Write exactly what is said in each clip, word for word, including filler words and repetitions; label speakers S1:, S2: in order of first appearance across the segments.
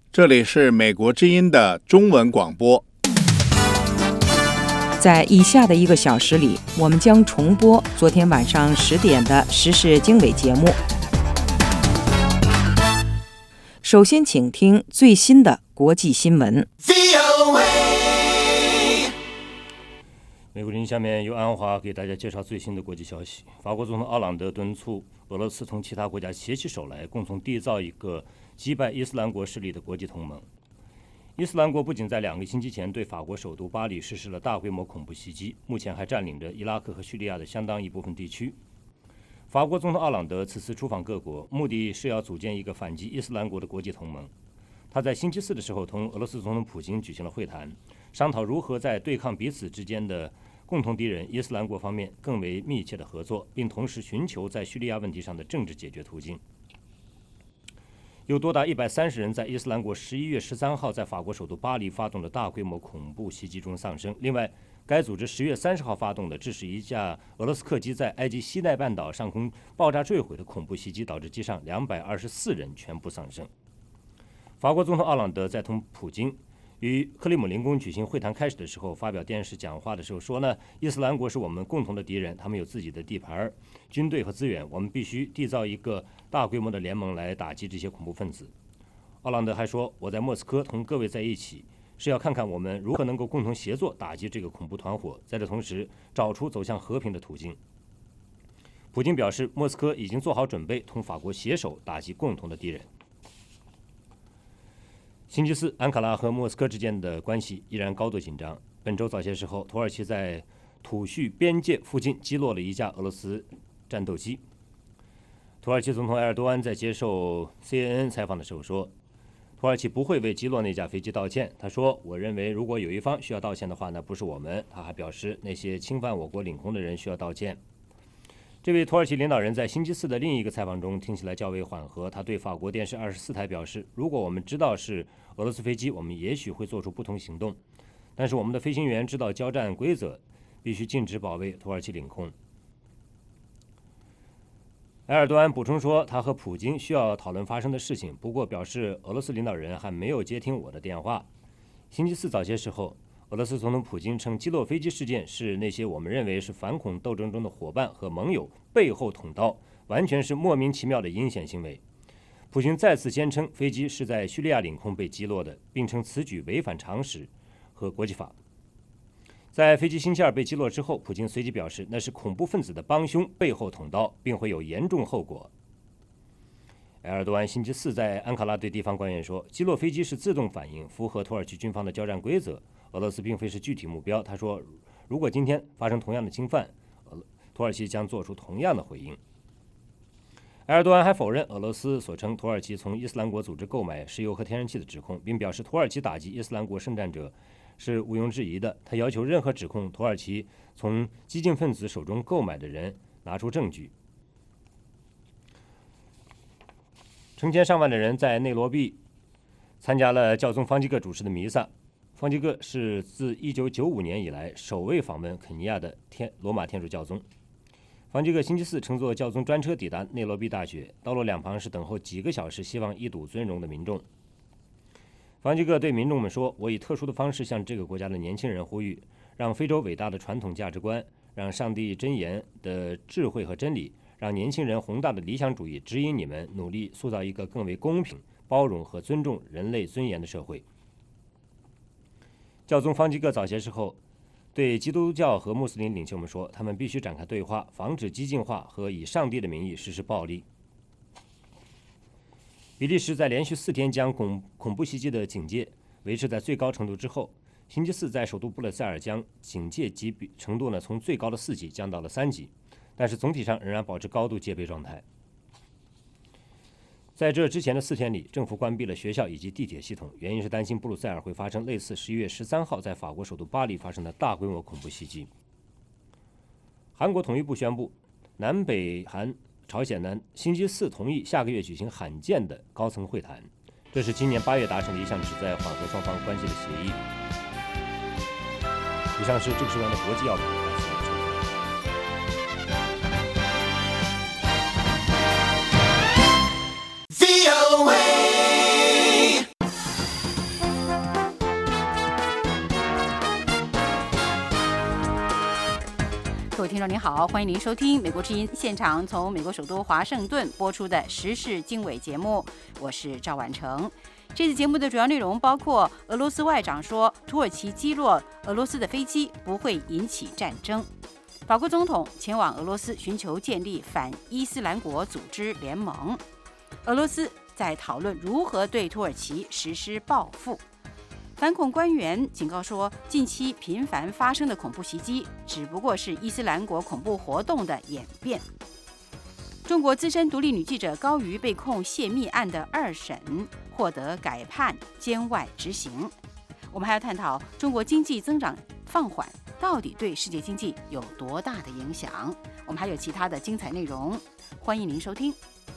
S1: 这里是美国之音的中文广播。
S2: 在以下的一个小时里，我们将重播昨天晚上十点的时事经纬节目。首先请听最新的国际新闻。
S3: 美国之音下面由安华给大家介绍最新的国际消息。法国总统奥朗德敦促俄罗斯同其他国家携起手来，共同缔造一个击败伊斯兰国势力的国际同盟。伊斯兰国不仅在两个星期前对法国首都巴黎实施了大规模恐怖袭击，目前还占领着伊拉克和叙利亚的相当一部分地区。法国总统奥朗德此次出访各国，目的是要组建一个反击伊斯兰国的国际同盟。他在星期四的时候同俄罗斯总统普京举行了会谈，商讨如何在对抗彼此之间的共同敌人伊斯兰国方面更为密切的合作，并同时寻求在叙利亚问题上的政治解决途径。有多达一百三十人在伊斯兰国十一月十三号在法国首都巴黎发动的大规模恐怖袭击中丧生。另外，该组织十月三十号发动的致使一架俄罗斯客机在埃及西奈半岛上空爆炸坠毁的恐怖袭击，导致机上两百二十四人全部丧生。法国总统奥朗德在同普京与克里姆林宫举行会谈开始的时候，发表电视讲话的时候说呢，伊斯兰国是我们共同的敌人，他们有自己的地盘、军队和资源，我们必须缔造一个大规模的联盟来打击这些恐怖分子。奥朗德还说，我在莫斯科同各位在一起，是要看看我们如何能够共同协作打击这个恐怖团伙，在这同时找出走向和平的途径。普京表示，莫斯科已经做好准备，同法国携手打击共同的敌人。星期四，安卡拉和莫斯科之间的关系依然高度紧张。本周早些时候，土耳其在土叙边界附近击落了一架俄罗斯战斗机。土耳其总统埃尔多安在接受 C N N 采访的时候说，土耳其不会为击落那架飞机道歉。他说，我认为如果有一方需要道歉的话，那不是我们。他还表示，那些侵犯我国领空的人需要道歉。这位土耳其领导人在星期四的另一个采访中听起来较为缓和，他对法国电视二十四台表示，如果我们知道是俄罗斯飞机，我们也许会做出不同行动，但是我们的飞行员知道交战规则，必须禁止保卫土耳其领空。埃尔多安补充说，他和普京需要讨论发生的事情，不过表示俄罗斯领导人还没有接听我的电话。星期四早些时候，俄罗斯总统普京称击落飞机事件是那些我们认为是反恐斗争中的伙伴和盟友背后捅刀，完全是莫名其妙的阴险行为。普京再次坚称飞机是在叙利亚领空被击落的，并称此举违反常识和国际法。在飞机星期二被击落之后，普京随即表示那是恐怖分子的帮凶背后捅刀，并会有严重后果。埃尔多安星期四在安卡拉对地方官员说，击落飞机是自动反应，符合土耳其军方的交战规则，俄罗斯并非是具体目标。他说，如果今天发生同样的侵犯，土耳其将做出同样的回应。埃尔多安还否认俄罗斯所称土耳其从伊斯兰国组织购买石油和天然气的指控，并表示土耳其打击伊斯兰国圣战者是毋庸置疑的。他要求任何指控土耳其从激进分子手中购买的人拿出证据。成千上万的人在内罗毕参加了教宗方济各主持的弥撒。方济各是自一九九五年以来首位访问肯尼亚的天罗马天主教宗。方济各星期四乘坐教宗专车抵达内罗毕大学，道路两旁是等候几个小时希望一睹尊容的民众。方济各对民众们说，我以特殊的方式向这个国家的年轻人呼吁，让非洲伟大的传统价值观，让上帝箴言的智慧和真理，让年轻人宏大的理想主义指引你们努力塑造一个更为公平、包容和尊重人类尊严的社会。教宗方济各早些时候对基督教和穆斯林领袖们说，他们必须展开对话，防止激进化和以上帝的名义实施暴力。比利时在连续四天将恐恐怖袭击的警戒维持在最高程度之后，星期四在首都布鲁塞尔将警戒级别程度呢从最高的四级降到了三级，但是总体上仍然保持高度戒备状态。在这之前的四天里，政府关闭了学校以及地铁系统，原因是担心布鲁塞尔会发生类似十一月十三号在法国首都巴黎发生的大规模恐怖袭击。韩国统一部宣布，南北韩、朝鲜呢星期四同意下个月举行罕见的高层会谈，这是今年八月达成的一项旨在缓和双方关系的协议。以上是这个时段的国际要闻。
S4: 各位听众您好，欢迎您收听美国之音现场从美国首都华盛顿播出的时事经纬节目，我是赵婉成。这次节目的主要内容包括俄罗斯外长说土耳其击落俄罗斯的飞机不会引起战争，法国总统前往俄罗斯寻求建立反伊斯兰国组织联盟，俄罗斯在讨论如何对土耳其实施报复。反恐官员警告说，近期频繁发生的恐怖袭击只不过是伊斯兰国恐怖活动的演变。中国资深独立女记者高瑜被控泄密案的二审获得改判监外执行。我们还要探讨中国经济增长放缓到底对世界经济有多大的影响。我们还有其他的精彩内容，欢迎您收听。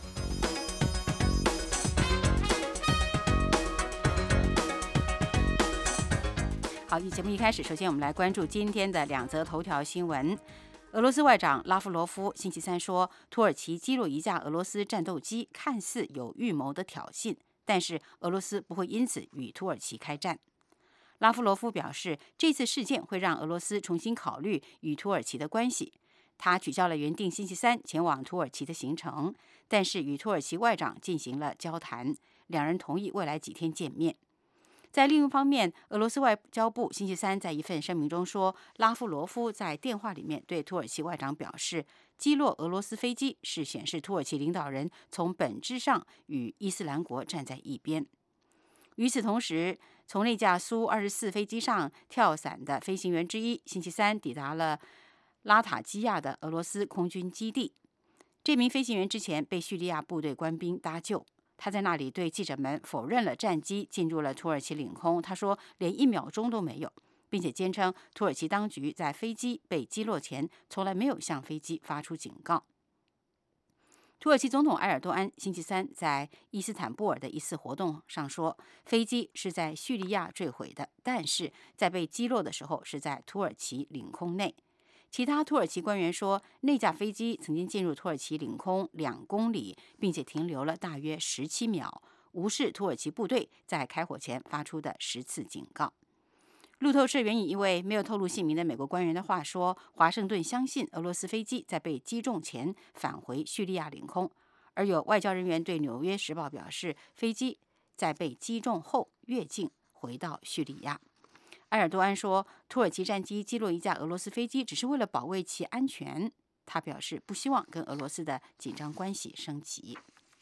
S4: 好，节目一开始，首先我们来关注今天的两则头条新闻。俄罗斯外长拉夫罗夫星期三说，土耳其击落一架俄罗斯战斗机看似有预谋的挑衅，但是俄罗斯不会因此与土耳其开战。拉夫罗夫表示，这次事件会让俄罗斯重新考虑与土耳其的关系。他取消了原定星期三前往土耳其的行程，但是与土耳其外长进行了交谈，两人同意未来几天见面。在另一方面，俄罗斯外交部星期三在一份声明中说，拉夫罗夫在电话里面对土耳其外长表示，击落俄罗斯飞机是显示土耳其领导人从本质上与伊斯兰国站在一边。与此同时，从那架苏二十四飞机上跳伞的飞行员之一，星期三抵达了拉塔基亚的俄罗斯空军基地。这名飞行员之前被叙利亚部队官兵搭救。他在那里对记者们否认了战机进入了土耳其领空，他说连一秒钟都没有，并且坚称土耳其当局在飞机被击落前从来没有向飞机发出警告。土耳其总统埃尔多安星期三在伊斯坦布尔的一次活动上说，飞机是在叙利亚坠毁的，但是在被击落的时候是在土耳其领空内。其他土耳其官员说，那架飞机曾经进入土耳其领空两公里，并且停留了大约十七秒，无视土耳其部队在开火前发出的十次警告。路透社援引一位没有透露姓名的美国官员的话说，华盛顿相信俄罗斯飞机在被击中前返回叙利亚领空，而有外交人员对《纽约时报》表示，飞机在被击中后越境回到叙利亚。埃尔多安说，土耳其战机击落一架俄罗斯飞机只是为了保卫其安全。他表示不希望跟俄罗斯的紧张关系升级。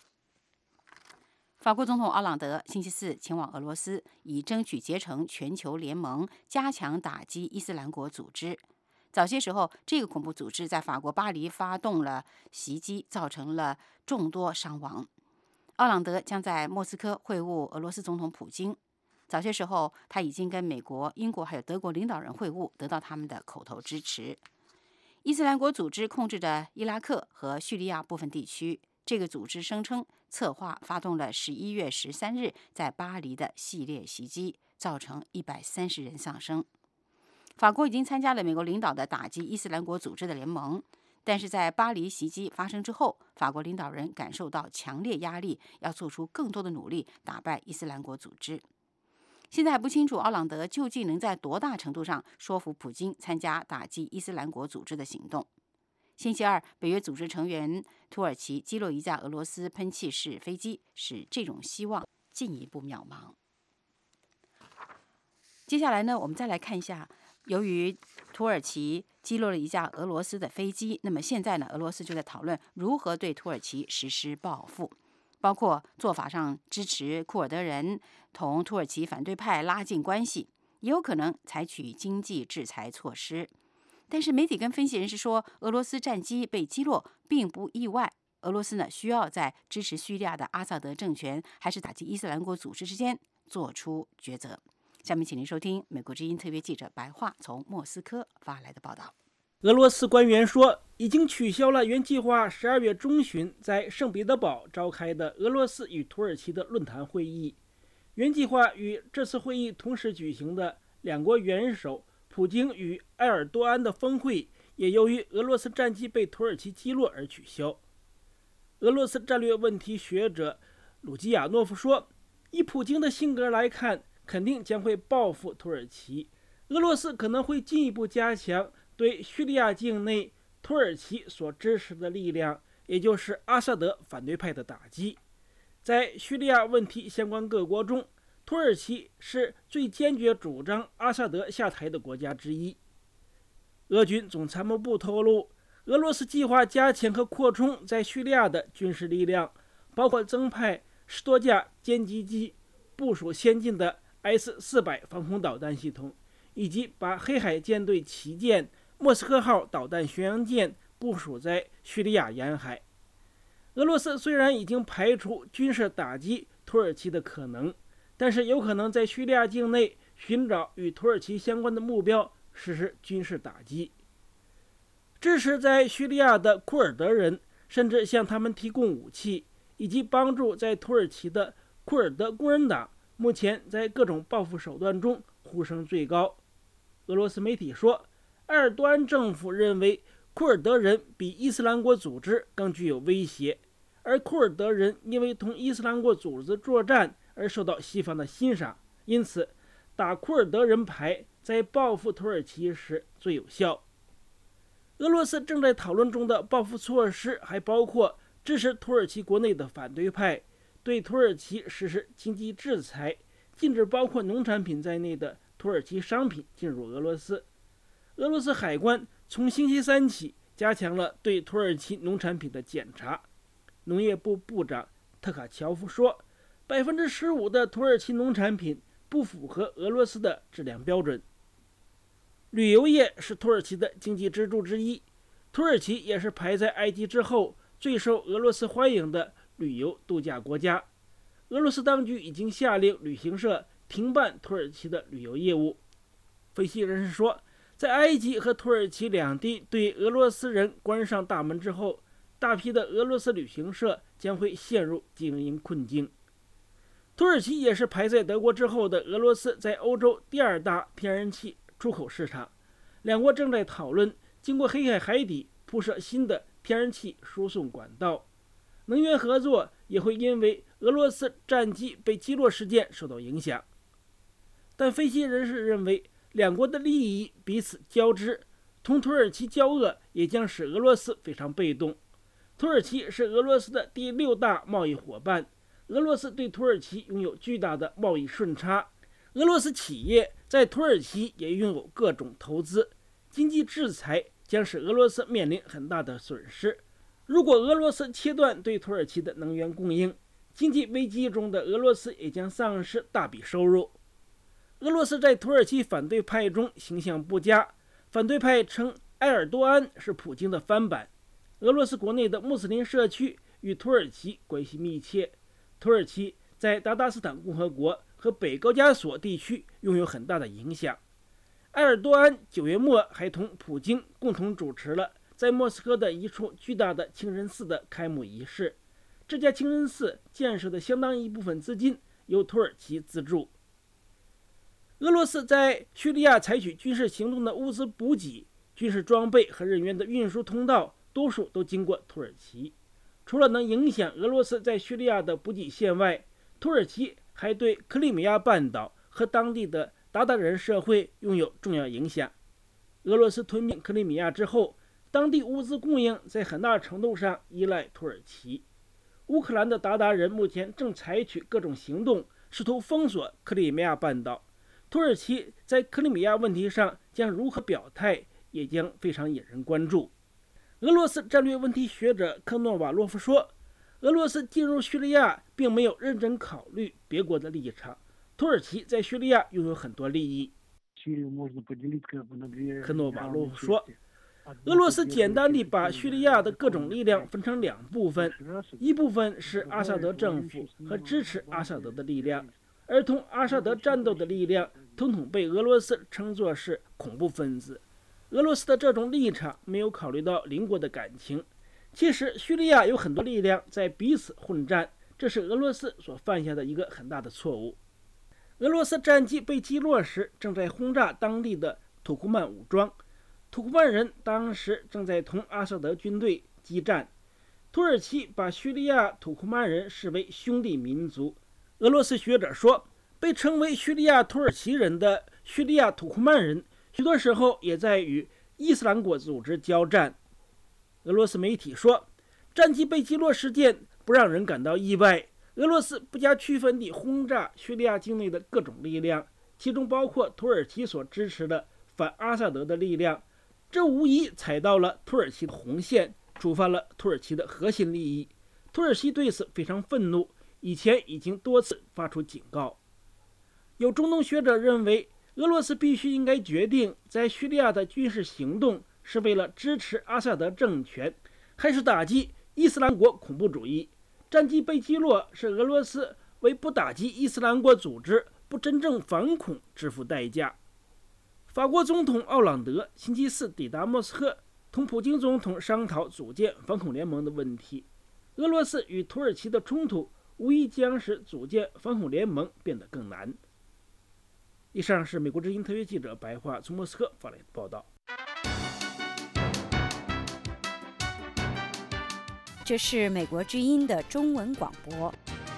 S4: 法国总统奥朗德星期四前往俄罗斯，以争取结成全球联盟，加强打击伊斯兰国组织。早些时候，这个恐怖组织在法国巴黎发动了袭击，造成了众多伤亡。奥朗德将在莫斯科会晤俄罗斯总统普京。早些时候，他已经跟美国、英国还有德国领导人会晤，得到他们的口头支持。伊斯兰国组织控制着伊拉克和叙利亚部分地区。这个组织声称策划发动了十一月十三日在巴黎的系列袭击，造成一百三十人丧生。法国已经参加了美国领导的打击伊斯兰国组织的联盟，但是在巴黎袭击发生之后，法国领导人感受到强烈压力，要做出更多的努力打败伊斯兰国组织。现在还不清楚奥朗德究竟能在多大程度上说服普京参加打击伊斯兰国组织的行动。星期二，北约组织成员土耳其击落一架俄罗斯喷气式飞机，使这种希望进一步渺茫。接下来呢，我们再来看一下，由于土耳其击落了一架俄罗斯的飞机，那么现在呢，俄罗斯就在讨论如何对土耳其实施报复。包括做法上支持库尔德人，同土耳其反对派拉近关系，也有可能采取经济制裁措施。但是媒体跟分析人士说，俄罗斯战机被击落并不意外。俄罗斯呢，需要在支持叙利亚的阿萨德政权还是打击伊斯兰国组织之间做出抉择。下面请您收听美国之音特约记者白桦从莫斯科发来的报道。
S5: 俄罗斯官员说，已经取消了原计划十二月中旬在圣彼得堡召开的俄罗斯与土耳其的论坛会议。原计划与这次会议同时举行的两国元首普京与埃尔多安的峰会，也由于俄罗斯战机被土耳其击落而取消。俄罗斯战略问题学者鲁基亚诺夫说，以普京的性格来看，肯定将会报复土耳其。俄罗斯可能会进一步加强对叙利亚境内土耳其所支持的力量，也就是阿萨德反对派的打击。在叙利亚问题相关各国中，土耳其是最坚决主张阿萨德下台的国家之一。俄军总参谋部透露，俄罗斯计划加强和扩充在叙利亚的军事力量，包括增派十多架歼击机，部署先进的 S 四百 防空导弹系统，以及把黑海舰队旗舰莫斯科号导弹巡洋舰部署在叙利亚沿海。俄罗斯虽然已经排除军事打击土耳其的可能，但是有可能在叙利亚境内寻找与土耳其相关的目标，实施军事打击。支持在叙利亚的库尔德人甚至向他们提供武器，以及帮助在土耳其的库尔德工人党，目前在各种报复手段中呼声最高。俄罗斯媒体说，埃尔多安政府认为库尔德人比伊斯兰国组织更具有威胁，而库尔德人因为同伊斯兰国组织作战而受到西方的欣赏，因此打库尔德人牌在报复土耳其时最有效。俄罗斯正在讨论中的报复措施还包括支持土耳其国内的反对派，对土耳其实施经济制裁，禁止包括农产品在内的土耳其商品进入俄罗斯。俄罗斯海关从星期三起加强了对土耳其农产品的检查。农业部部长特卡乔夫说， 百分之十五 的土耳其农产品不符合俄罗斯的质量标准。旅游业是土耳其的经济支柱之一，土耳其也是排在埃及之后最受俄罗斯欢迎的旅游度假国家。俄罗斯当局已经下令旅行社停办土耳其的旅游业务。分析人士说，在埃及和土耳其两地对俄罗斯人关上大门之后，大批的俄罗斯旅行社将会陷入经营困境。土耳其也是排在德国之后的俄罗斯在欧洲第二大天然气出口市场，两国正在讨论经过黑海海底铺设新的天然气输送管道。能源合作也会因为俄罗斯战机被击落事件受到影响。但分析人士认为，两国的利益彼此交织，同土耳其交恶也将使俄罗斯非常被动。土耳其是俄罗斯的第六大贸易伙伴，俄罗斯对土耳其拥有巨大的贸易顺差，俄罗斯企业在土耳其也拥有各种投资，经济制裁将使俄罗斯面临很大的损失。如果俄罗斯切断对土耳其的能源供应，经济危机中的俄罗斯也将丧失大笔收入。俄罗斯在土耳其反对派中形象不佳，反对派称埃尔多安是普京的翻版。俄罗斯国内的穆斯林社区与土耳其关系密切，土耳其在达达斯坦共和国和北高加索地区拥有很大的影响。埃尔多安九月末还同普京共同主持了在莫斯科的一处巨大的清真寺的开幕仪式，这家清真寺建设的相当一部分资金由土耳其资助。俄罗斯在叙利亚采取军事行动的物资补给、军事装备和人员的运输通道，多数都经过土耳其。除了能影响俄罗斯在叙利亚的补给线外，土耳其还对克里米亚半岛和当地的鞑靼人社会拥有重要影响。俄罗斯吞并克里米亚之后，当地物资供应在很大程度上依赖土耳其。乌克兰的鞑靼人目前正采取各种行动，试图封锁克里米亚半岛。土耳其在克里米亚问题上将如何表态，也将非常引人关注。俄罗斯战略问题学者科诺瓦洛夫说，俄罗斯进入叙利亚并没有认真考虑别国的立场，土耳其在叙利亚拥有很多利益。科诺瓦洛夫说，俄罗斯简单地把叙利亚的各种力量分成两部分，一部分是阿萨德政府和支持阿萨德的力量，而同阿萨德战斗的力量统统被俄罗斯称作是恐怖分子。俄罗斯的这种立场没有考虑到邻国的感情。其实叙利亚有很多力量在彼此混战，这是俄罗斯所犯下的一个很大的错误。俄罗斯战机被击落时正在轰炸当地的土库曼武装，土库曼人当时正在同阿萨德军队激战。土耳其把叙利亚土库曼人视为兄弟民族。俄罗斯学者说，被称为叙利亚土耳其人的叙利亚土库曼人许多时候也在与伊斯兰国组织交战。俄罗斯媒体说，战机被击落事件不让人感到意外。俄罗斯不加区分地轰炸叙利亚境内的各种力量，其中包括土耳其所支持的反阿萨德的力量，这无疑踩到了土耳其的红线，触犯了土耳其的核心利益。土耳其对此非常愤怒，以前已经多次发出警告。有中东学者认为，俄罗斯必须应该决定，在叙利亚的军事行动是为了支持阿萨德政权，还是打击伊斯兰国恐怖主义。战机被击落是俄罗斯为不打击伊斯兰国组织、不真正反恐支付代价。法国总统奥朗德星期四抵达莫斯科，同普京总统商讨组建反恐联盟的问题。俄罗斯与土耳其的冲突无疑将使组建反恐联盟变得更难。以上是美国之音特约记者白桦从莫斯科发来的报道。
S6: 这是美国之音的中文广播。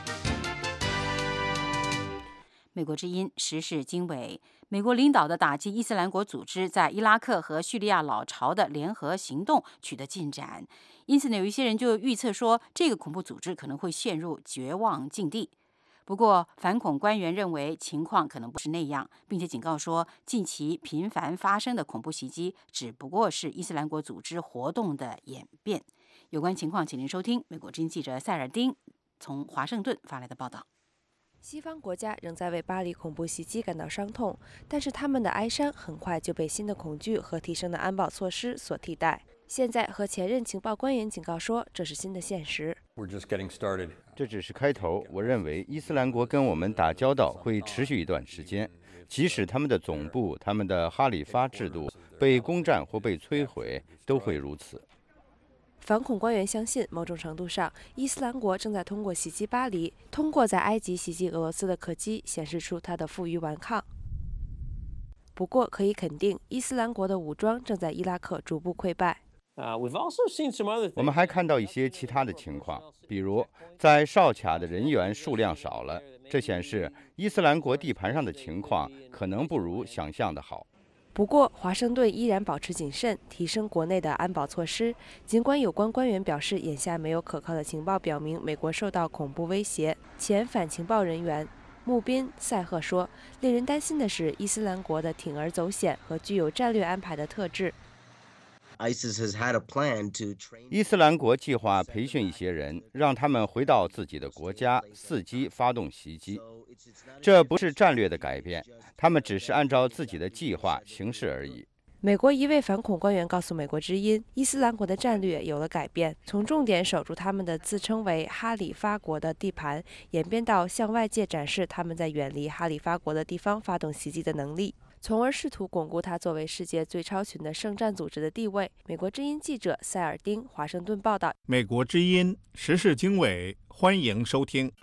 S4: 美国之音时事经纬，美国领导的打击伊斯兰国组织在伊拉克和叙利亚老巢的联合行动取得进展，因此呢，有一些人就预测说，这个恐怖组织可能会陷入绝望境地。不过，反恐官员认为情况可能不是那样，并且警告说，近期频繁发生的恐怖袭击只不过是伊斯兰国组织活动的演变。有关情况，请您收听美国之音记者塞尔丁从华盛顿发来的报道。
S7: 西方国家仍在为巴黎恐怖袭击感到伤痛，但是他们的哀伤很快就被新的恐惧和提升的安保措施所替代。现在和前任情报官员警告说，这是新的现实。
S8: 这只是开头。我认为伊斯兰国跟我们打交道会持续一段时间，即使他们的总部、他们的哈里发制度被攻占或被摧毁，都会如此。
S7: 反恐官员相信，某种程度上，伊斯兰国正在通过袭击巴黎，通过在埃及袭击俄罗斯的客机，显示出它的负隅顽抗。不过，可以肯定，伊斯兰国的武装正在伊拉克逐步溃败。
S8: 我们还看到一些其他的情况，比如在哨卡的人员数量少了，这显示伊斯兰国地盘上的情况可能不如想象的好。
S7: 不过，华盛顿依然保持谨慎，提升国内的安保措施。尽管有关官员表示，眼下没有可靠的情报表明美国受到恐怖威胁。前反情报人员穆宾·塞赫说：“令人担心的是，伊斯兰国的铤而走险和具有战略安排的特质。”
S8: 伊斯兰国计划培训一些人，让他们回到自己的国家，伺机发动袭击。这不是战略的改变，他们只是按照自己的计划行事而已。
S7: 美国一位反恐官员告诉美国之音，伊斯兰国的战略有了改变，从重点守住他们的自称为哈里发国的地盘，演变到向外界展示他们在远离哈里发国的地方发动袭击的能力，从而试图巩固它作为世界最超群的圣战组织的地位。美国之音记者塞尔丁，华盛顿报道。
S1: 美国之音时事经纬，欢迎收听。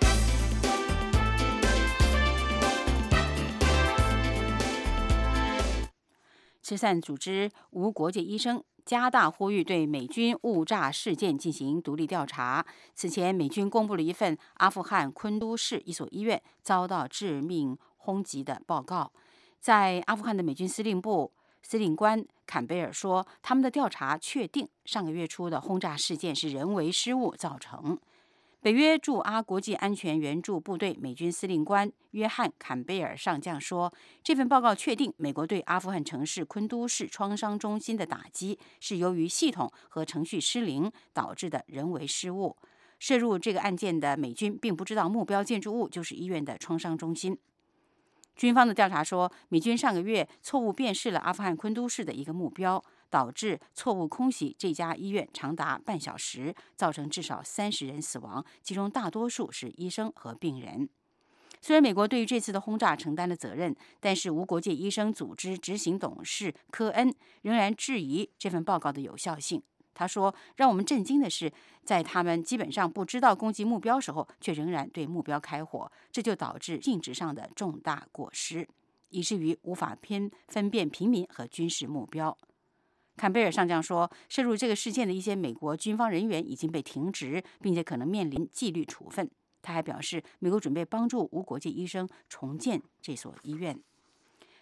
S4: 慈善组织无国界医生加大呼吁对美军误炸事件进行独立调查。此前，美军公布了一份阿富汗昆都市一所医院遭到致命轰击的报告。在阿富汗的美军司令部司令官坎贝尔说，他们的调查确定上个月初的轰炸事件是人为失误造成。北约驻阿国际安全援助部队美军司令官约翰·坎贝尔上将说，这份报告确定美国对阿富汗城市昆都市创伤中心的打击是由于系统和程序失灵导致的人为失误。涉入这个案件的美军并不知道目标建筑物就是医院的创伤中心。军方的调查说，美军上个月错误辨识了阿富汗昆都市的一个目标，导致错误空袭这家医院长达半小时，造成至少三十人死亡，其中大多数是医生和病人。虽然美国对于这次的轰炸承担了责任，但是无国界医生组织执行董事科恩仍然质疑这份报告的有效性。他说，让我们震惊的是，在他们基本上不知道攻击目标时候，却仍然对目标开火，这就导致性质上的重大过失，以至于无法偏分辨平民和军事目标。坎贝尔上将说，涉入这个事件的一些美国军方人员已经被停职，并且可能面临纪律处分。他还表示，美国准备帮助无国界医生重建这所医院。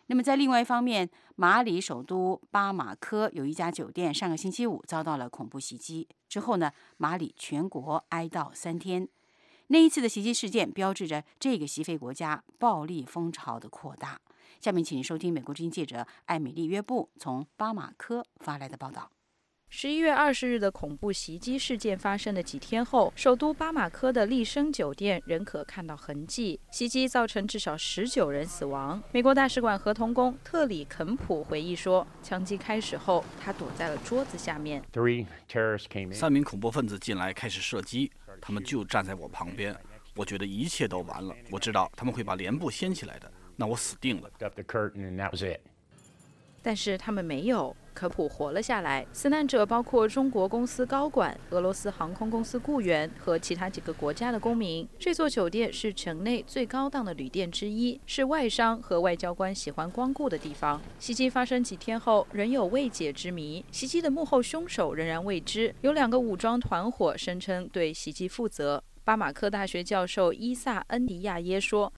S4: 那么在另外一方面，马里首都巴马科有一家酒店上个星期五遭到了恐怖袭击，之后呢，马里全国哀悼三天。那一次的袭击事件标志着这个西非国家暴力风潮的扩大。下面请您收听美国之音记者艾米丽·约布从巴马科发来的报道。
S9: 十一月二十日的恐怖袭击事件发生的几天后，首都巴马科的丽笙酒店仍可看到痕迹。袭击造成至少十九人死亡。美国大使馆合同工特里肯普回忆说，枪击开始后，他躲在了桌子下面。
S10: 三名恐怖分子进来开始射击，他们就站在我旁边。我觉得一切都完了，我知道他们会把帘布掀起来的，那我死定了。
S9: 但是他们没有，科普活了下来。死难者包括中国公司高管、俄罗斯航空公司雇员和其他几个国家的公民。这座酒店是城内最高档的旅店之一，是外商和外交官喜欢光顾的地方。袭击发生几天后，仍有未解之谜，袭击的幕后凶手仍然未知。有两个武装团伙声称对袭击负责。巴马科大学教授伊萨恩迪亚耶说，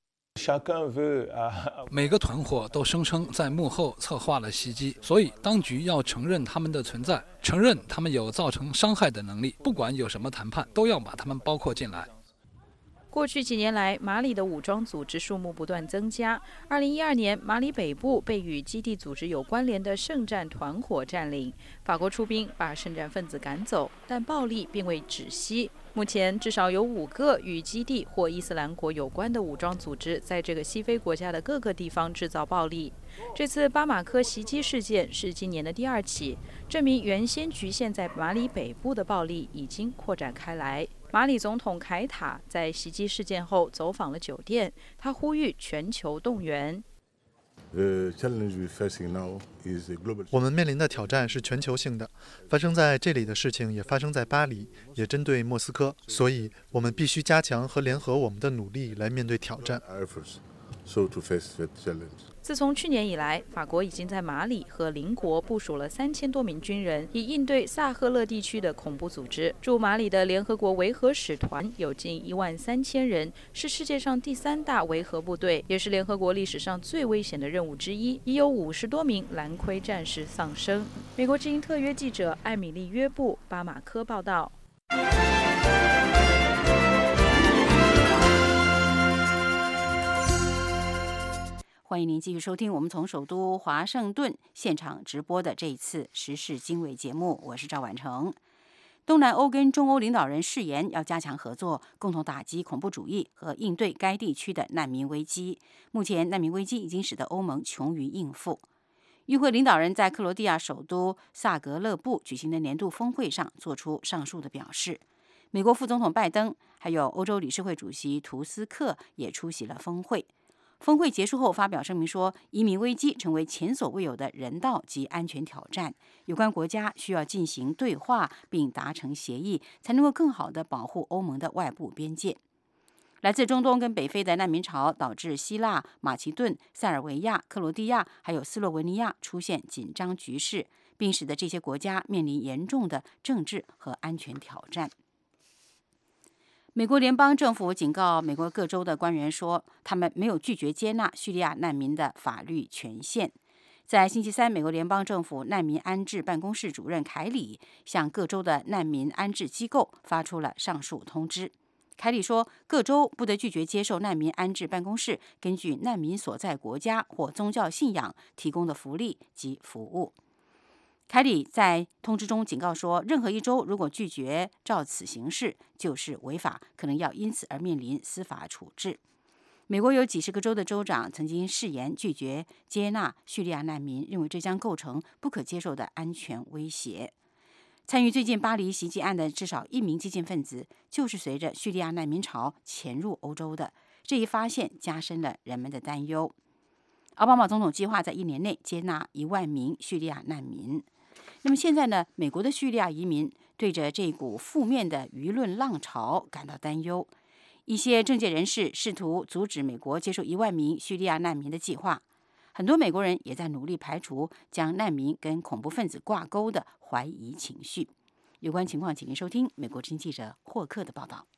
S11: 每个团伙都声称在幕后策划了袭击，所以当局要承认他们的存在，承认他们有造成伤害的能力。不管有什么谈判，都要把他们包括进来。
S9: 过去几年来，马里的武装组织数目不断增加。二零一二年，马里北部被与基地组织有关联的圣战团伙占领，法国出兵把圣战分子赶走，但暴力并未止息。目前，至少有五个与基地或伊斯兰国有关的武装组织在这个西非国家的各个地方制造暴力。这次巴马科袭击事件是今年的第二起，证明原先局限在马里北部的暴力已经扩展开来。马里总统凯塔在袭击事件后走访了酒店，他呼吁全球动员。
S12: 我们面临的挑战是全球性的，发生在这里的事情也发生在巴黎，也针对莫斯科，所以我们必须加强和联合我们的努力来面对挑战。
S9: 自从去年以来，法国已经在马里和邻国部署了三千多名军人，以应对萨赫勒地区的恐怖组织。驻马里的联合国维和使团有近一万三千人，是世界上第三大维和部队，也是联合国历史上最危险的任务之一，已有五十多名蓝盔战士丧生。美国之音特约记者艾米丽·约布，巴马科报道。
S4: 欢迎您继续收听我们从首都华盛顿现场直播的这一次时事经纬节目，我是赵婉成。东南欧跟中欧领导人誓言要加强合作，共同打击恐怖主义和应对该地区的难民危机。目前，难民危机已经使得欧盟穷于应付。与会领导人在克罗地亚首都萨格勒布举行的年度峰会上做出上述的表示。美国副总统拜登还有欧洲理事会主席图斯克也出席了峰会。峰会结束后发表声明说，移民危机成为前所未有的人道及安全挑战，有关国家需要进行对话并达成协议，才能够更好地保护欧盟的外部边界。来自中东跟北非的难民潮导致希腊、马其顿、塞尔维亚、克罗地亚还有斯洛文尼亚出现紧张局势，并使得这些国家面临严重的政治和安全挑战。美国联邦政府警告美国各州的官员说，他们没有拒绝接纳叙利亚难民的法律权限。在星期三，美国联邦政府难民安置办公室主任凯里向各州的难民安置机构发出了上述通知。凯里说，各州不得拒绝接受难民安置办公室根据难民所在国家或宗教信仰提供的福利及服务。凯里在通知中警告说，任何一州如果拒绝照此行事，就是违法，可能要因此而面临司法处置。美国有几十个州的州长曾经誓言拒绝接纳叙利亚难民，认为这将构成不可接受的安全威胁。参与最近巴黎袭击案的至少一名激进分子，就是随着叙利亚难民潮潜入欧洲的。这一发现加深了人们的担忧。奥巴马总统计划在一年内接纳一万名叙利亚难民。那么现在呢，美国的叙利亚移民对着这股负面的舆论浪潮感到担忧。一些政界人士试图阻止美国接受一万名叙利亚难民的计划。很多美国人也在努力排除将难民跟恐怖分子挂钩的怀疑情绪。有关情况，请您收听美国之音记者霍克的报道。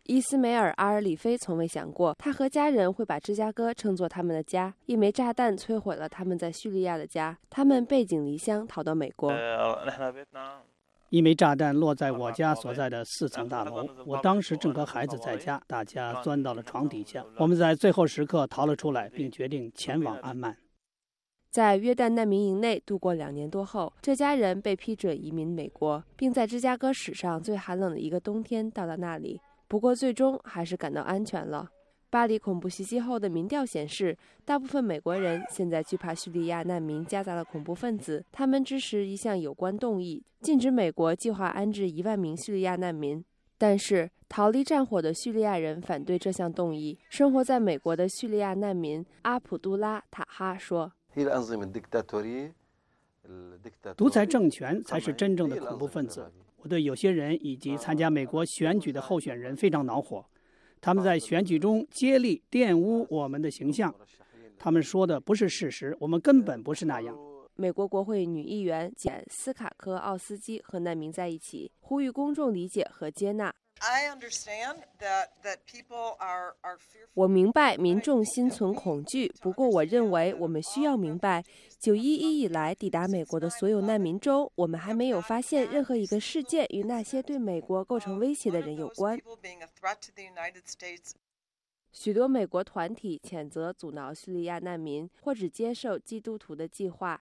S7: 伊斯梅尔·阿尔里菲从未想过，他和家人会把芝加哥称作他们的家。一枚炸弹摧毁了他们在叙利亚的家，他们背井离乡逃到美国。
S13: 一枚炸弹落在我家所在的四层大楼，我当时正和孩子在家，大家钻到了床底下。我们在最后时刻逃了出来，并决定前往安曼。
S7: 在约旦难民营内度过两年多后，这家人被批准移民美国，并在芝加哥史上最寒冷的一个冬天到达那里。不过最终还是感到安全了。巴黎恐怖袭击后的民调显示，大部分美国人现在惧怕叙利亚难民夹杂了恐怖分子，他们支持一项有关动议，禁止美国计划安置一万名叙利亚难民。但是逃离战火的叙利亚人反对这项动议。生活在美国的叙利亚难民阿卜杜拉·塔哈说，
S13: 独裁政权才是真正的恐怖分子。我对有些人以及参加美国选举的候选人非常恼火，他们在选举中接力玷污我们的形象，他们说的不是事实，我们根本不是那样。
S7: 美国国会女议员简·斯卡科奥斯基和难民在一起，呼吁公众理解和接纳。我明白民众心存恐惧，不过我认为我们需要明白，九一一以来抵达美国的所有难民中，我们还没有发现任何一个事件与那些对美国构成威胁的人有关。许多美国团体谴责阻挠叙利亚难民或只接受基督徒的计划。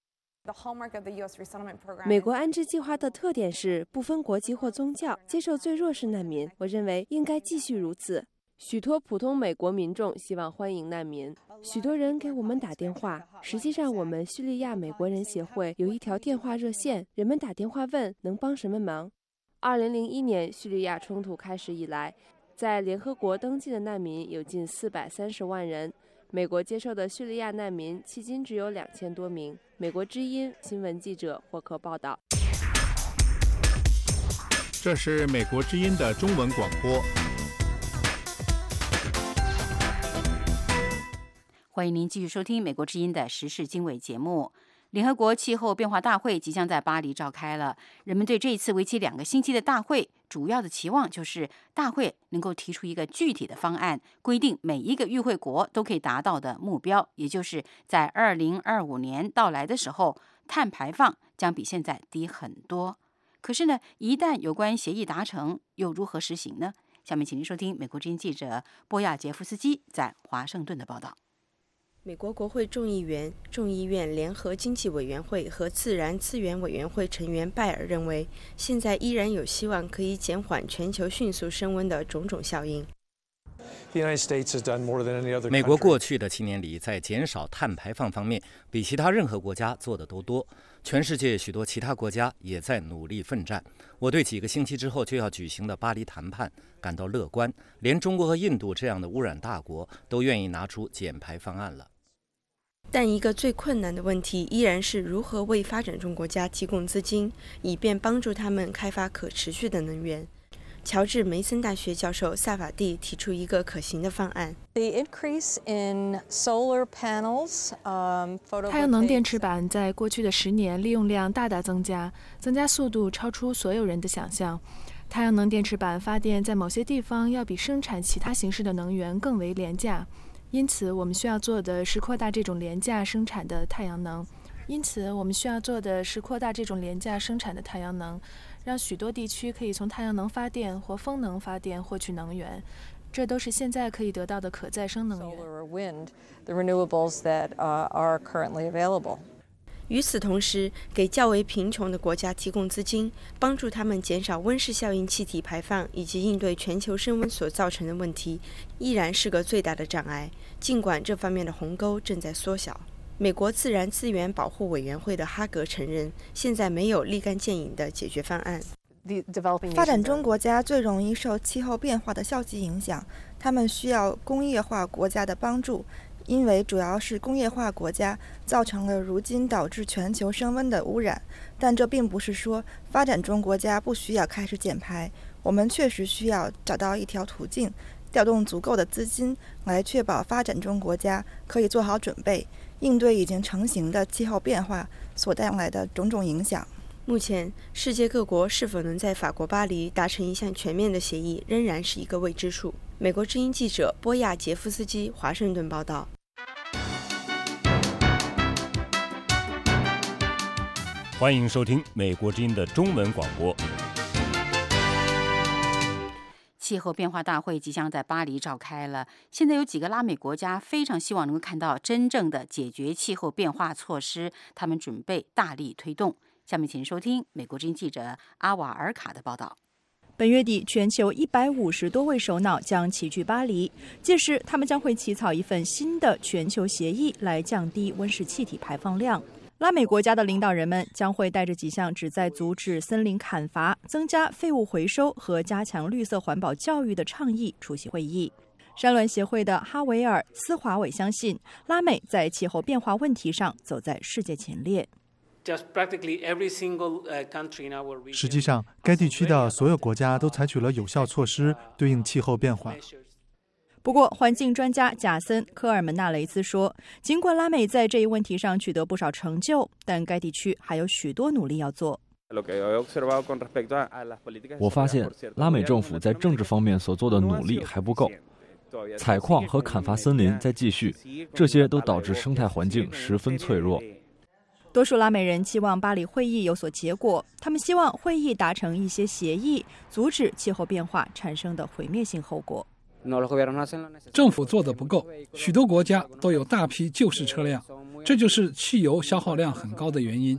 S7: 美国安置计划的特点是不分国籍或宗教，接受最弱势难民。我认为应该继续如此。许多普通美国民众希望欢迎难民，许多人给我们打电话。实际上，我们叙利亚美国人协会有一条电话热线，人们打电话问能帮什么忙。二零零一年叙利亚冲突开始以来，在联合国登记的难民有近四百三十万人。美国接受的叙利亚难民迄今只有两千多名。美国之音新闻记者霍克报道。
S1: 这是美国之音的中文广播。
S4: 欢迎您继续收听美国之音的时事经纬节目。联合国气候变化大会即将在巴黎召开了，人们对这一次为期两个星期的大会主要的期望就是大会能够提出一个具体的方案，规定每一个与会国都可以达到的目标，也就是在二零二五年到来的时候，碳排放将比现在低很多。可是呢，一旦有关协议达成，又如何实行呢？下面请您收听美国之音记者波亚杰夫斯基在华盛顿的报道。
S14: 美国国会众议员、众议院联合经济委员会和自然资源委员会成员拜尔认为，现在依然有希望可以减缓全球迅速升温的种种效应。
S15: 美国过去的七年里，在减少碳排放方面，比其他任何国家做的都多。全世界许多其他国家也在努力奋战。我对几个星期之后就要举行的巴黎谈判感到乐观，连中国和印度这样的污染大国都愿意拿出减排方案了。
S14: 但一个最困难的问题依然是如何为发展中国家提供资金，以便帮助他们开发可持续的能源。乔治梅森大学教授萨法蒂提出一个可行的方案。
S16: 太阳能电池板在过去的十年利用量大大增加，增加速度超出所有人的想象。太阳能电池板发电在某些地方要比生产其他形式的能源更为廉价，因此我们需要做的是扩大这种廉价生产的太阳能。因此我们需要做的是扩大这种廉价生产的太阳能，让许多地区可以从太阳能发电或风能发电获取能源，这都是现在可以得到的可再生能源。
S14: 与此同时，给较为贫穷的国家提供资金，帮助他们减少温室效应气体排放以及应对全球升温所造成的问题，依然是个最大的障碍，尽管这方面的鸿沟正在缩小。美国自然资源保护委员会的哈格承认，现在没有立竿见影的解决方案。
S17: 发展中国家最容易受气候变化的消极影响，他们需要工业化国家的帮助，因为主要是工业化国家造成了如今导致全球升温的污染。但这并不是说发展中国家不需要开始减排，我们确实需要找到一条途径，调动足够的资金来确保发展中国家可以做好准备，应对已经成型的气候变化所带来的种种影响。
S14: 目前，世界各国是否能在法国巴黎达成一项全面的协议，仍然是一个未知数。美国之音记者波亚杰夫斯基华盛顿报道。
S3: 欢迎收听美国之音的中文广播。
S4: 气候变化大会即将在巴黎召开了，现在有几个拉美国家非常希望能够看到真正的解决气候变化措施，他们准备大力推动。下面请收听美国之音记者阿瓦尔卡的报道。
S18: 本月底，全球一百五十多位首脑将齐聚巴黎，届时他们将会起草一份新的全球协议，来降低温室气体排放量。拉美国家的领导人们将会带着几项旨在阻止森林砍伐、增加废物回收和加强绿色环保教育的倡议出席会议。山峦协会的哈维尔·斯华伟相信，拉美在气候变化问题上走在世界前列。
S12: 实际上，该地区的所有国家都采取了有效措施对应气候变化。
S18: 不过，环境专家贾森·科尔门纳雷斯说，尽管拉美在这一问题上取得不少成就，但该地区还有许多努力要做。
S19: 我发现拉美政府在政治方面所做的努力还不够，采矿和砍伐森林在继续，这些都导致生态环境十分脆弱。
S18: 多数拉美人期望巴黎会议有所结果，他们希望会议达成一些协议，阻止气候变化产生的毁灭性后果。
S11: 政府做得不够，许多国家都有大批旧式车辆，这就是汽油消耗量很高的原因。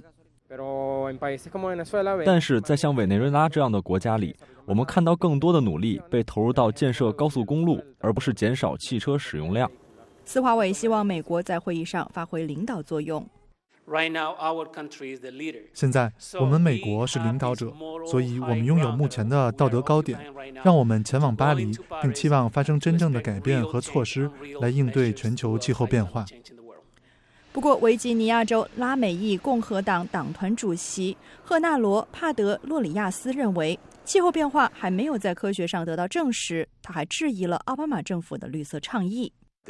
S19: 但是在像委内瑞拉这样的国家里，我们看到更多的努力被投入到建设高速公路，而不是减少汽车使用量。
S18: 斯华伟希望美国在会议上发挥领导作用。
S12: 现在我们美国是领导者，所以我们拥有目前的道德高点，让我们前往巴黎，并期望发生真正的改变和措施来应对全球气候变化。
S18: 不过，维吉尼亚州拉美裔共和党党团主席赫纳罗·帕德洛里亚斯认为，气候变化还没有在科学上得到证实。他还质疑了奥巴马政府的绿色倡议。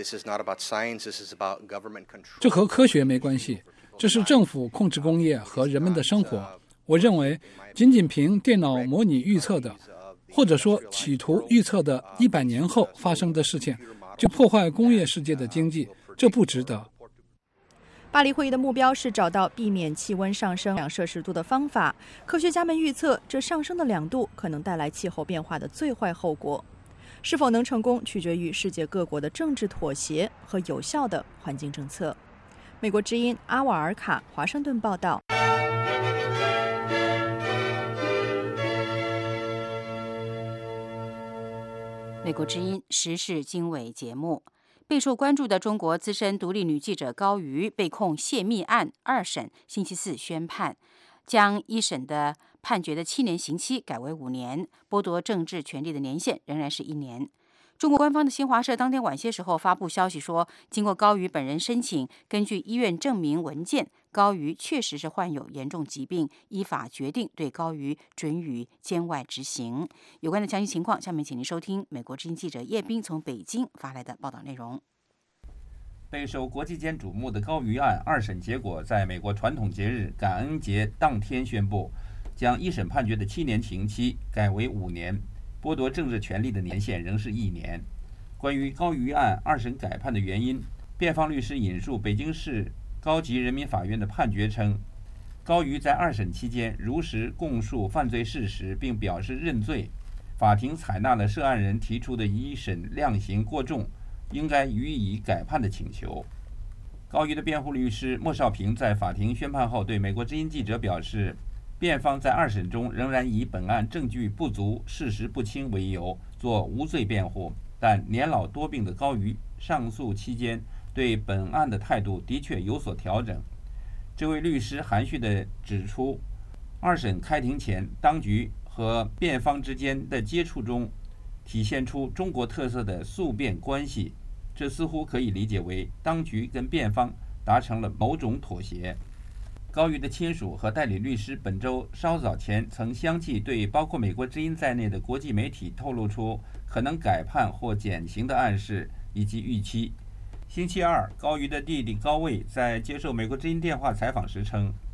S11: 这和科学没关系，这是政府控制工业和人们的生活。我认为，仅仅凭电脑模拟预测的，或者说企图预测的一百年后发生的事情，就破坏工业世界的经济，这不值得。
S18: 巴黎会议的目标是找到避免气温上升两摄氏度的方法。科学家们预测，这上升的两度可能带来气候变化的最坏后果。是否能成功，取决于世界各国的政治妥协和有效的环境政策。美国之音阿瓦尔卡华盛顿报道。
S4: 美国之音时事经纬节目。备受关注的中国资深独立女记者高瑜被控泄密案二审星期四宣判，将一审的判决的七年刑期改为五年，剥夺政治权利的年限仍然是一年。中国官方的新华社当天晚些时候发布消息说，经过高瑜本人申请，根据医院证明文件，高瑜确实是患有严重疾病，依法决定对高瑜准予监外执行。有关的详细情况，下面请您收听美国之音记者叶斌从北京发来的报道内容。
S20: 备受国际间瞩目的高瑜案二审结果在美国传统节日感恩节当天宣布，将一审判决的七年刑期改为五年，剥夺政治权利的年限仍是一年。关于高瑜案二审改判的原因，辩方律师引述北京市高级人民法院的判决称，高瑜在二审期间如实供述犯罪事实，并表示认罪。法庭采纳了涉案人提出的一审量刑过重，应该予以改判的请求。高瑜的辩护律师莫少平在法庭宣判后对美国之音记者表示，辩方在二审中仍然以本案证据不足、事实不清为由做无罪辩护，但年老多病的高瑜上诉期间对本案的态度的确有所调整。这位律师含蓄地指出，二审开庭前，当局和辩方之间的接触中体现出中国特色的诉辩关系，这似乎可以理解为当局跟辩方达成了某种妥协。高瑜的亲属和代理律师本周稍早前曾相继对包括美国之音在内的国际媒体透露出可能改判或减刑的暗示以及预期。星期二，高瑜的弟弟高卫在接受美国之音电话采访时称，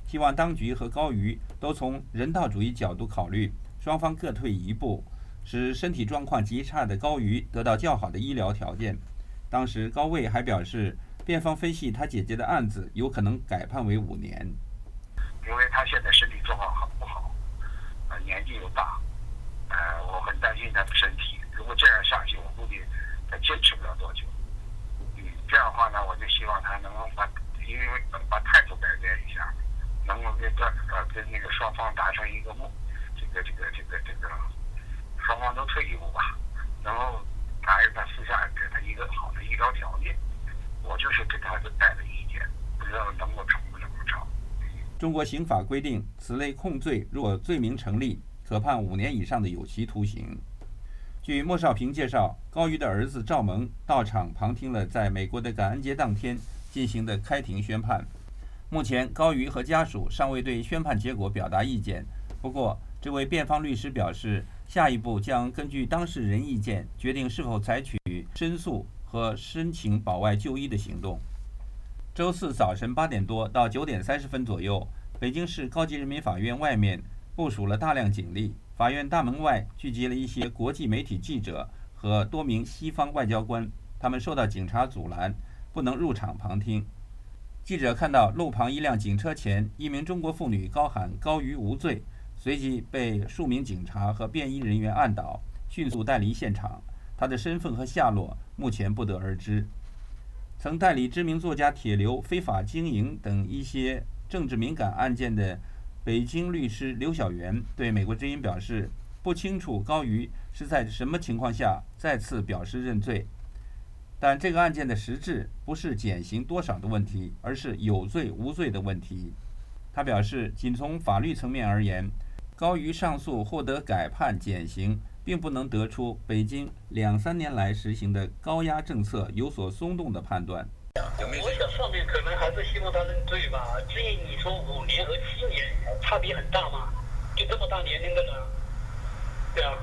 S20: 希望当局和高瑜都从人道主义角度考虑，双方各退一步，使身体状况极差的高瑜得到较好的医疗条件。当时高卫还表示，辩方分析他姐姐的案子有可能改判为五年，
S21: 因为他现在身体状况很不好，呃，年纪又大，呃，我很担心他的身体。如果这样下去，我估计他坚持不了多久。嗯，这样的话呢，我就希望他能够把，因为把态度改变一下，能够跟呃跟那个双方达成一个目，这个这个这个这个，双方都退一步吧，然后还是他私下给他一个好的医疗条件。我就是给他带的意见，不知道能够成不能够成。
S20: 中国刑法规定，此类控罪若罪名成立，可判五年以上的有期徒刑。据莫少平介绍，高瑜的儿子赵萌到场旁听了在美国的感恩节当天进行的开庭宣判。目前，高瑜和家属尚未对宣判结果表达意见。不过，这位辩方律师表示，下一步将根据当事人意见，决定是否采取申诉和申请保外就医的行动。周四早晨八点多到九点三十分左右，北京市高级人民法院外面部署了大量警力，法院大门外聚集了一些国际媒体记者和多名西方外交官，他们受到警察阻拦，不能入场旁听。记者看到路旁一辆警车前，一名中国妇女高喊“高瑜无罪”，随即被数名警察和便衣人员按倒，迅速带离现场。他的身份和下落目前不得而知。曾代理知名作家铁流非法经营等一些政治敏感案件的北京律师刘晓元对美国之音表示，不清楚高瑜是在什么情况下再次表示认罪，但这个案件的实质不是减刑多少的问题，而是有罪无罪的问题。他表示，仅从法律层面而言，高瑜上诉获得改判减刑，并不能得出北京两三年来实行的高压政策有所松动的判断。
S22: 我想上面可能还是希望他认罪吧。至于你说五年和七年差别很大嘛，就这么大年龄的人，对啊，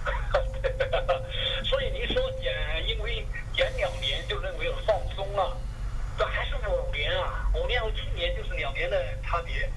S22: 所以您说减，因为减两年就认为放松了，这还是五年啊，五年和七年就是两年的差别。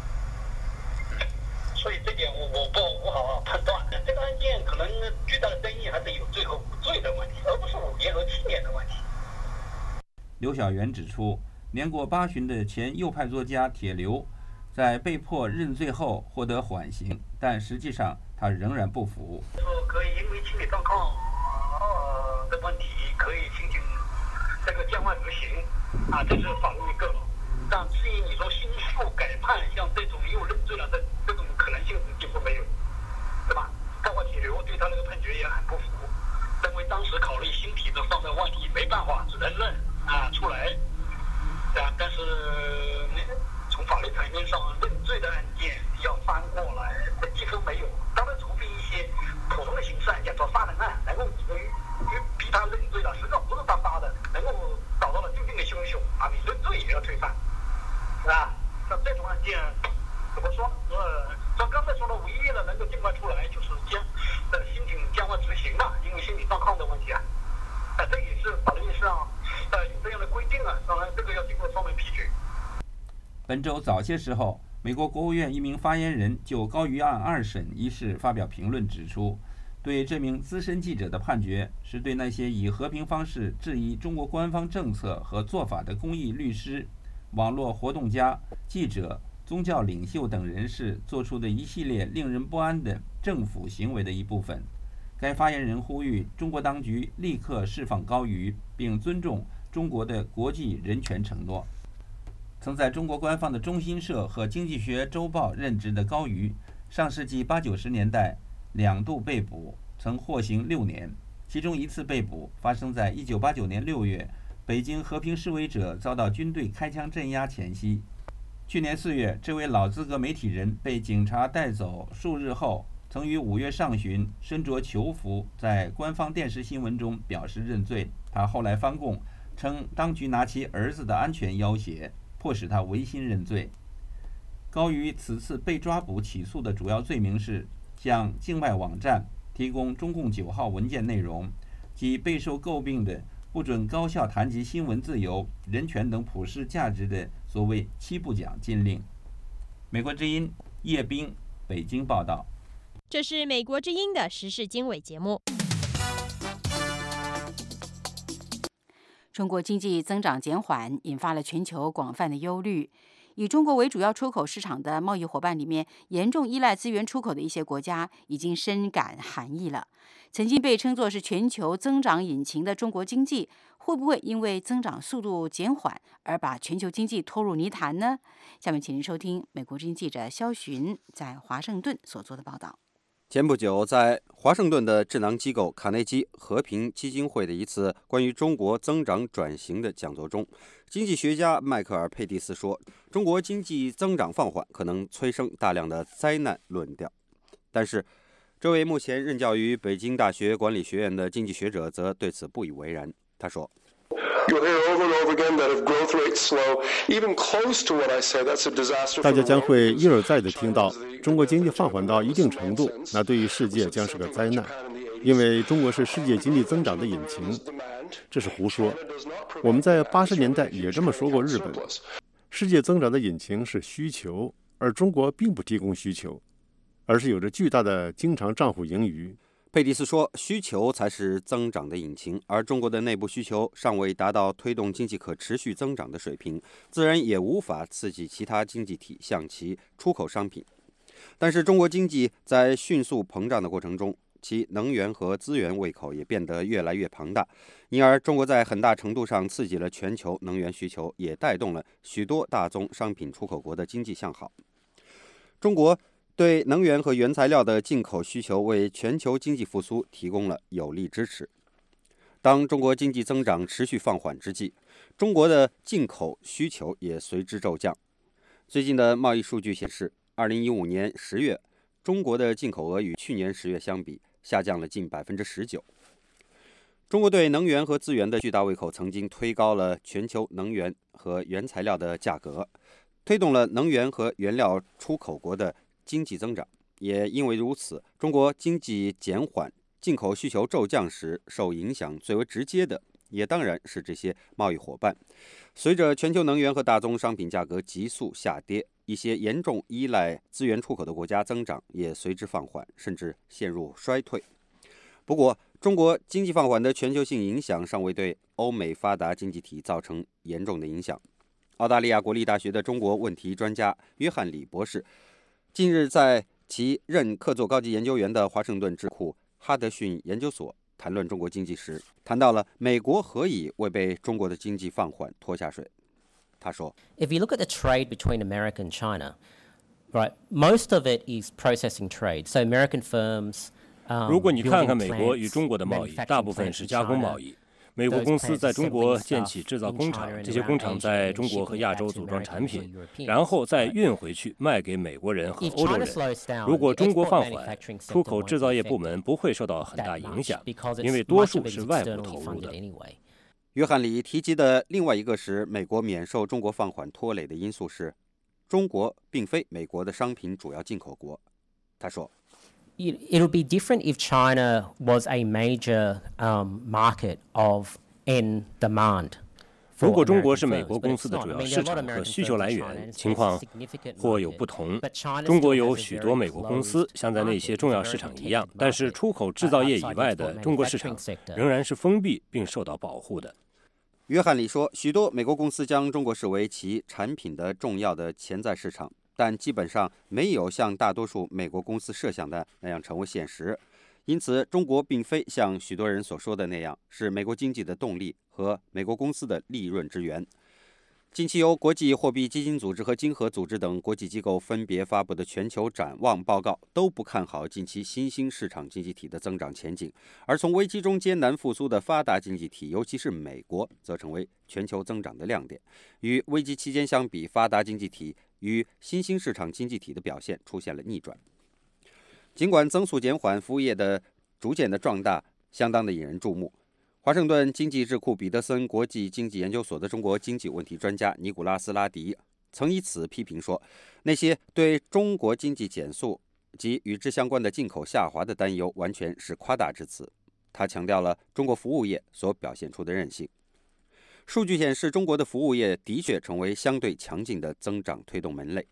S22: 所以这点我我不不好判断。这个案件可能巨大的争议还是有罪和无罪的问题，而不是五年和七年的问题。
S20: 刘晓元指出，年过八旬的前右派作家铁流，在被迫认罪后获得缓刑，但实际上他仍然不服。
S22: 说可以因为心理状况呃的问题，可以申请这个监外执行啊，这是法律各种。但至于你说申诉改判，像这种又认罪了的这种可能性几乎没有，对吧？包括铁流对他那个判决也很不服，认为当时考虑新体的放在外地，没办法，只能认啊出来。啊，但是从法律层面上认罪的案件要翻过来，这几乎没有。当然，除非一些普通的刑事案件，做杀人案，能够逼他认罪了，实际上不是他杀的，能够找到了究竟的凶手啊，你认罪也要推翻。是吧？像这种案件，怎么说？呃，像刚才说的，唯一的能够尽快出来，就是将呃申请监外执行嘛，因为心理状况的问题啊。啊，这也是法律上呃有这样的规定啊，当然这个要经过双方批准。
S20: 本周早些时候，美国国务院一名发言人就高瑜案二审一事发表评论，指出，对这名资深记者的判决是对那些以和平方式质疑中国官方政策和做法的公益律师、网络活动家、记者、宗教领袖等人士做出的一系列令人不安的政府行为的一部分。该发言人呼吁中国当局立刻释放高瑜，并尊重中国的国际人权承诺。曾在中国官方的中新社和经济学周报任职的高瑜，上世纪八九十年代两度被捕，曾获刑六年。其中一次被捕发生在一九八九年六月，北京和平示威者遭到军队开枪镇压前夕。去年四月，这位老资格媒体人被警察带走数日后，曾于五月上旬身着囚服，在官方电视新闻中表示认罪。他后来翻供，称当局拿其儿子的安全要挟，迫使他违心认罪。高瑜此次被抓捕起诉的主要罪名是向境外网站提供中共九号文件内容，及备受诟病的不准高校谈及新闻自由、人权等普世价值的所谓七不讲禁令。 美国之音叶斌北京报道。
S2: 这是美国之音的时事经纬节目。
S4: 中国经济增长减缓，引发了全球广泛的忧虑。以中国为主要出口市场的贸易伙伴里面，严重依赖资源出口的一些国家已经深感寒意了。曾经被称作是全球增长引擎的中国经济，会不会因为增长速度减缓而把全球经济拖入泥潭呢？下面请您收听美国之音记者肖寻在华盛顿所做的报道。
S5: 前不久，在华盛顿的智囊机构卡内基和平基金会的一次关于中国增长转型的讲座中，经济学家迈克尔·佩蒂斯说，中国经济增长放缓可能催生大量的灾难论调。但是，这位目前任教于北京大学管理学院的经济学者则对此不以为然。他说，
S23: 大家将会一而再地听到中国经济放缓到一定程度，那对于世界将是个灾难，因为中国是世界经济增长的引擎。这是胡说。我们在八十年代也这么说过日本。世界增长的引擎是需求，而中国并不提供需求，而是有着巨大的经常账户盈余。
S5: 佩蒂斯说，需求才是增长的引擎，而中国的内部需求尚未达到推动经济可持续增长的水平，自然也无法刺激其他经济体向其出口商品。但是中国经济在迅速膨胀的过程中，其能源和资源胃口也变得越来越庞大，因而中国在很大程度上刺激了全球能源需求，也带动了许多大宗商品出口国的经济向好。中国对能源和原材料的进口需求为全球经济复苏提供了有力支持。当中国经济增长持续放缓之际，中国的进口需求也随之骤降。最近的贸易数据显示，二零一五年十月，中国的进口额与去年十月相比下降了近百分之十九。中国对能源和资源的巨大胃口曾经推高了全球能源和原材料的价格，推动了能源和原料出口国的经济增长。也因为如此，中国经济减缓、进口需求骤降时，受影响最为直接的，也当然是这些贸易伙伴。随着全球能源和大宗商品价格急速下跌，一些严重依赖资源出口的国家增长也随之放缓，甚至陷入衰退。不过，中国经济放缓的全球性影响尚未对欧美发达经济体造成严重的影响。澳大利亚国立大学的中国问题专家约翰李博士近日在其任客座高级研究员的华盛顿智库哈德逊研究所谈论中国经济时，谈到了美国何以未被中国的经济放缓拖下水。他说
S24: If you look at the trade between America and China, right, most of it is processing trade. So American firms, um,
S3: 如果你看看美国与中国的贸易，大部分是加工贸易。美国公司在中国建起制造工厂，这些工厂在中国和亚洲组装产品，然后再运回去卖给美国人和欧洲人。如果中国放缓，出口制造业部门不会受到很大影响，因为多数是外部投入的。
S5: 约翰里提及的另外一个使美国免受中国放缓拖累的因素是，中国并非美国的商品主要进口国。他说
S24: It would be different if China was a major um, market of end demand.
S3: 如果中国是美国公司的主要市场和需求来源，情况或有不同。中国有许多美国公司像在那些重要市场一样，但是出口制造业以外的中国市场仍然是封闭并受到保护的。
S5: 约翰里说，许多美国公司将中国视为其产品的重要的潜在市场，但基本上没有像大多数美国公司设想的那样成为现实。因此，中国并非像许多人所说的那样是美国经济的动力和美国公司的利润之源。近期由国际货币基金组织和经合组织等国际机构分别发布的全球展望报告都不看好近期新兴市场经济体的增长前景，而从危机中艰难复苏的发达经济体，尤其是美国，则成为全球增长的亮点。与危机期间相比，发达经济体与新兴市场经济体的表现出现了逆转。尽管增速减缓，服务业的逐渐的壮大相当的引人注目。华盛顿经济智库彼得森国际经济研究所的中国经济问题专家尼古拉斯·拉迪曾以此批评说，那些对中国经济减速及与之相关的进口下滑的担忧完全是夸大之词。他强调了中国服务业所表现出的韧性。数据显示，中国的服务业的确成为相对强劲的增长推动门类。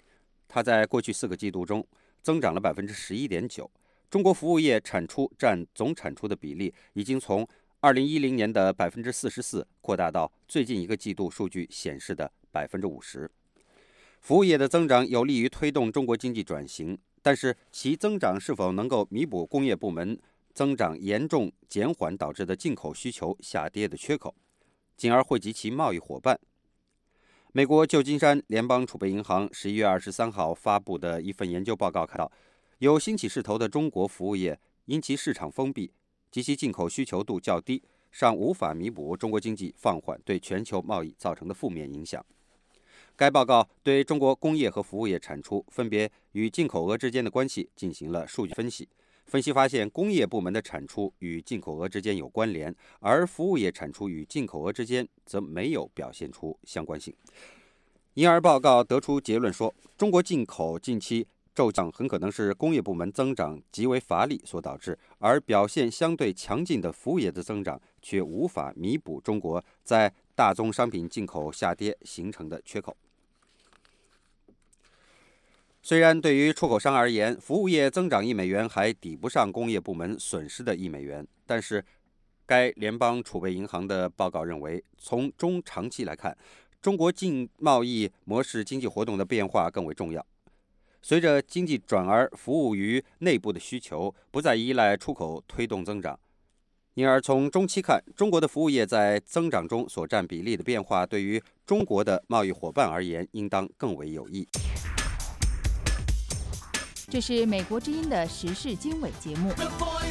S5: 它在过去四个季度中增长了百分之十一点九。中国服务业产出占总产出的比例已经从二零一零年的百分之四十四扩大到最近一个季度数据显示的百分之五十。服务业的增长有利于推动中国经济转型，但是其增长是否能够弥补工业部门增长严重减缓导致的进口需求下跌的缺口，进而惠及其贸易伙伴。美国旧金山联邦储备银行十一月二十三号发布的一份研究报告看到，有兴起势头的中国服务业因其市场封闭及其进口需求度较低，尚无法弥补中国经济放缓对全球贸易造成的负面影响。该报告对中国工业和服务业产出分别与进口额之间的关系进行了数据分析。分析发现，工业部门的产出与进口额之间有关联，而服务业产出与进口额之间则没有表现出相关性。因而报告得出结论说，中国进口近期骤降很可能是工业部门增长极为乏力所导致，而表现相对强劲的服务业的增长却无法弥补中国在大宗商品进口下跌形成的缺口。虽然对于出口商而言，服务业增长一美元还抵不上工业部门损失的一美元，但是该联邦储备银行的报告认为，从中长期来看，中国经贸易模式经济活动的变化更为重要。随着经济转而服务于内部的需求，不再依赖出口推动增长，因而从中期看，中国的服务业在增长中所占比例的变化，对于中国的贸易伙伴而言，应当更为有益。
S6: 这是美国之音的时事经纬节目。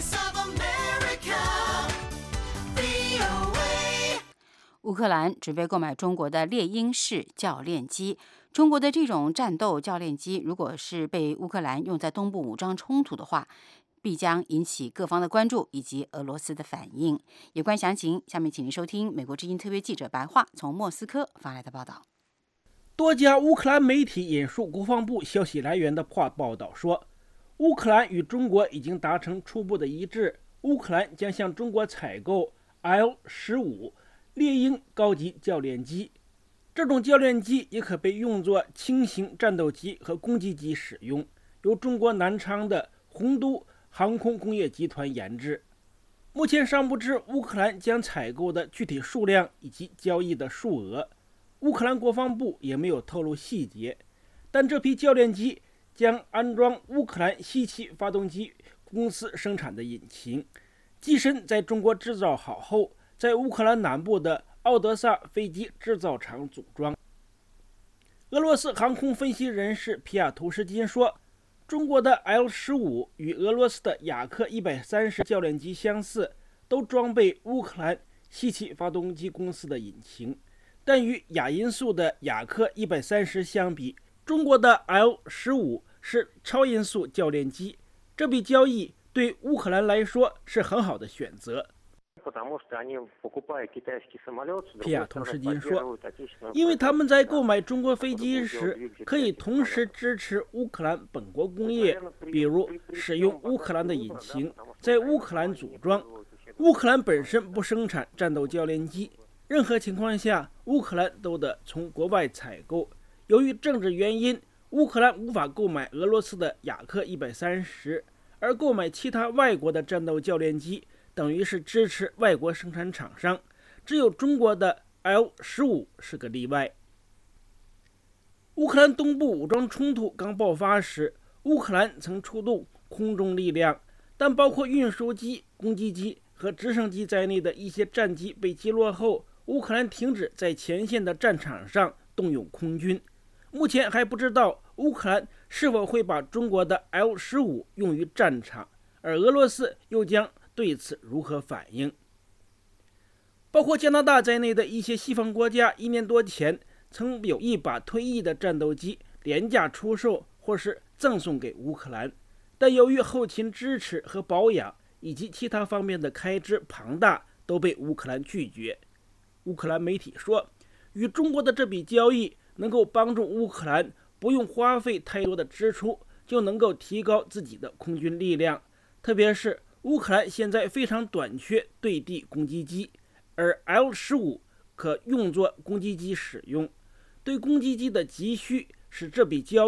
S4: 乌克兰准备购买中国的猎鹰式教练机。中国的这种战斗教练机，如果是被乌克兰用在东部武装冲突的话，必将引起各方的关注以及俄罗斯的反应。有关详情，下面请您收听美国之音特约记者白桦从莫斯科发来的报道。
S8: 多家乌克兰媒体引述国防部消息来源的话报道说，乌克兰与中国已经达成初步的一致，乌克兰将向中国采购 L 十五 猎鹰高级教练机。这种教练机也可被用作轻型战斗机和攻击机使用，由中国南昌的洪都航空工业集团研制。目前尚不知乌克兰将采购的具体数量以及交易的数额，乌克兰国防部也没有透露细节，但这批教练机将安装乌克兰西气发动机公司生产的引擎，机身在中国制造好后，在乌克兰南部的奥德萨飞机制造厂组装。俄罗斯航空分析人士皮亚图什金说，中国的 L 十五 与俄罗斯的雅克一百三十教练机相似，都装备乌克兰西气发动机公司的引擎。但与亚音速的雅克一百三十相比，中国的 L 十五 是超音速教练机，这笔交易对乌克兰来说是很好的选择。皮亚托什金说，因为他们在购买中国飞机时，可以同时支持乌克兰本国工业，比如使用乌克兰的引擎，在乌克兰组装。乌克兰本身不生产战斗教练机，任何情况下，乌克兰都得从国外采购。由于政治原因，乌克兰无法购买俄罗斯的雅克一百三十，而购买其他外国的战斗教练机，等于是支持外国生产厂商。只有中国的 L 十五 是个例外。乌克兰东部武装冲突刚爆发时，乌克兰曾出动空中力量，但包括运输机、攻击机和直升机在内的一些战机被击落后，乌克兰停止在前线的战场上动用空军。目前还不知道乌克兰是否会把中国的 L 十五 用于战场，而俄罗斯又将对此如何反应？包括加拿大在内的一些西方国家一年多前曾有意把退役的战斗机廉价出售或是赠送给乌克兰，但由于后勤支持和保养以及其他方面的开支庞大，都被乌克兰拒绝。乌克兰媒体说，与中国的这笔交易能够帮助乌克兰不用花费太多的支出，就能够提高自己的空军力量，特别是乌克兰现在非常短缺对地攻击机，而 L 十五 可用作攻击机使用。对攻击机的急需使这笔交易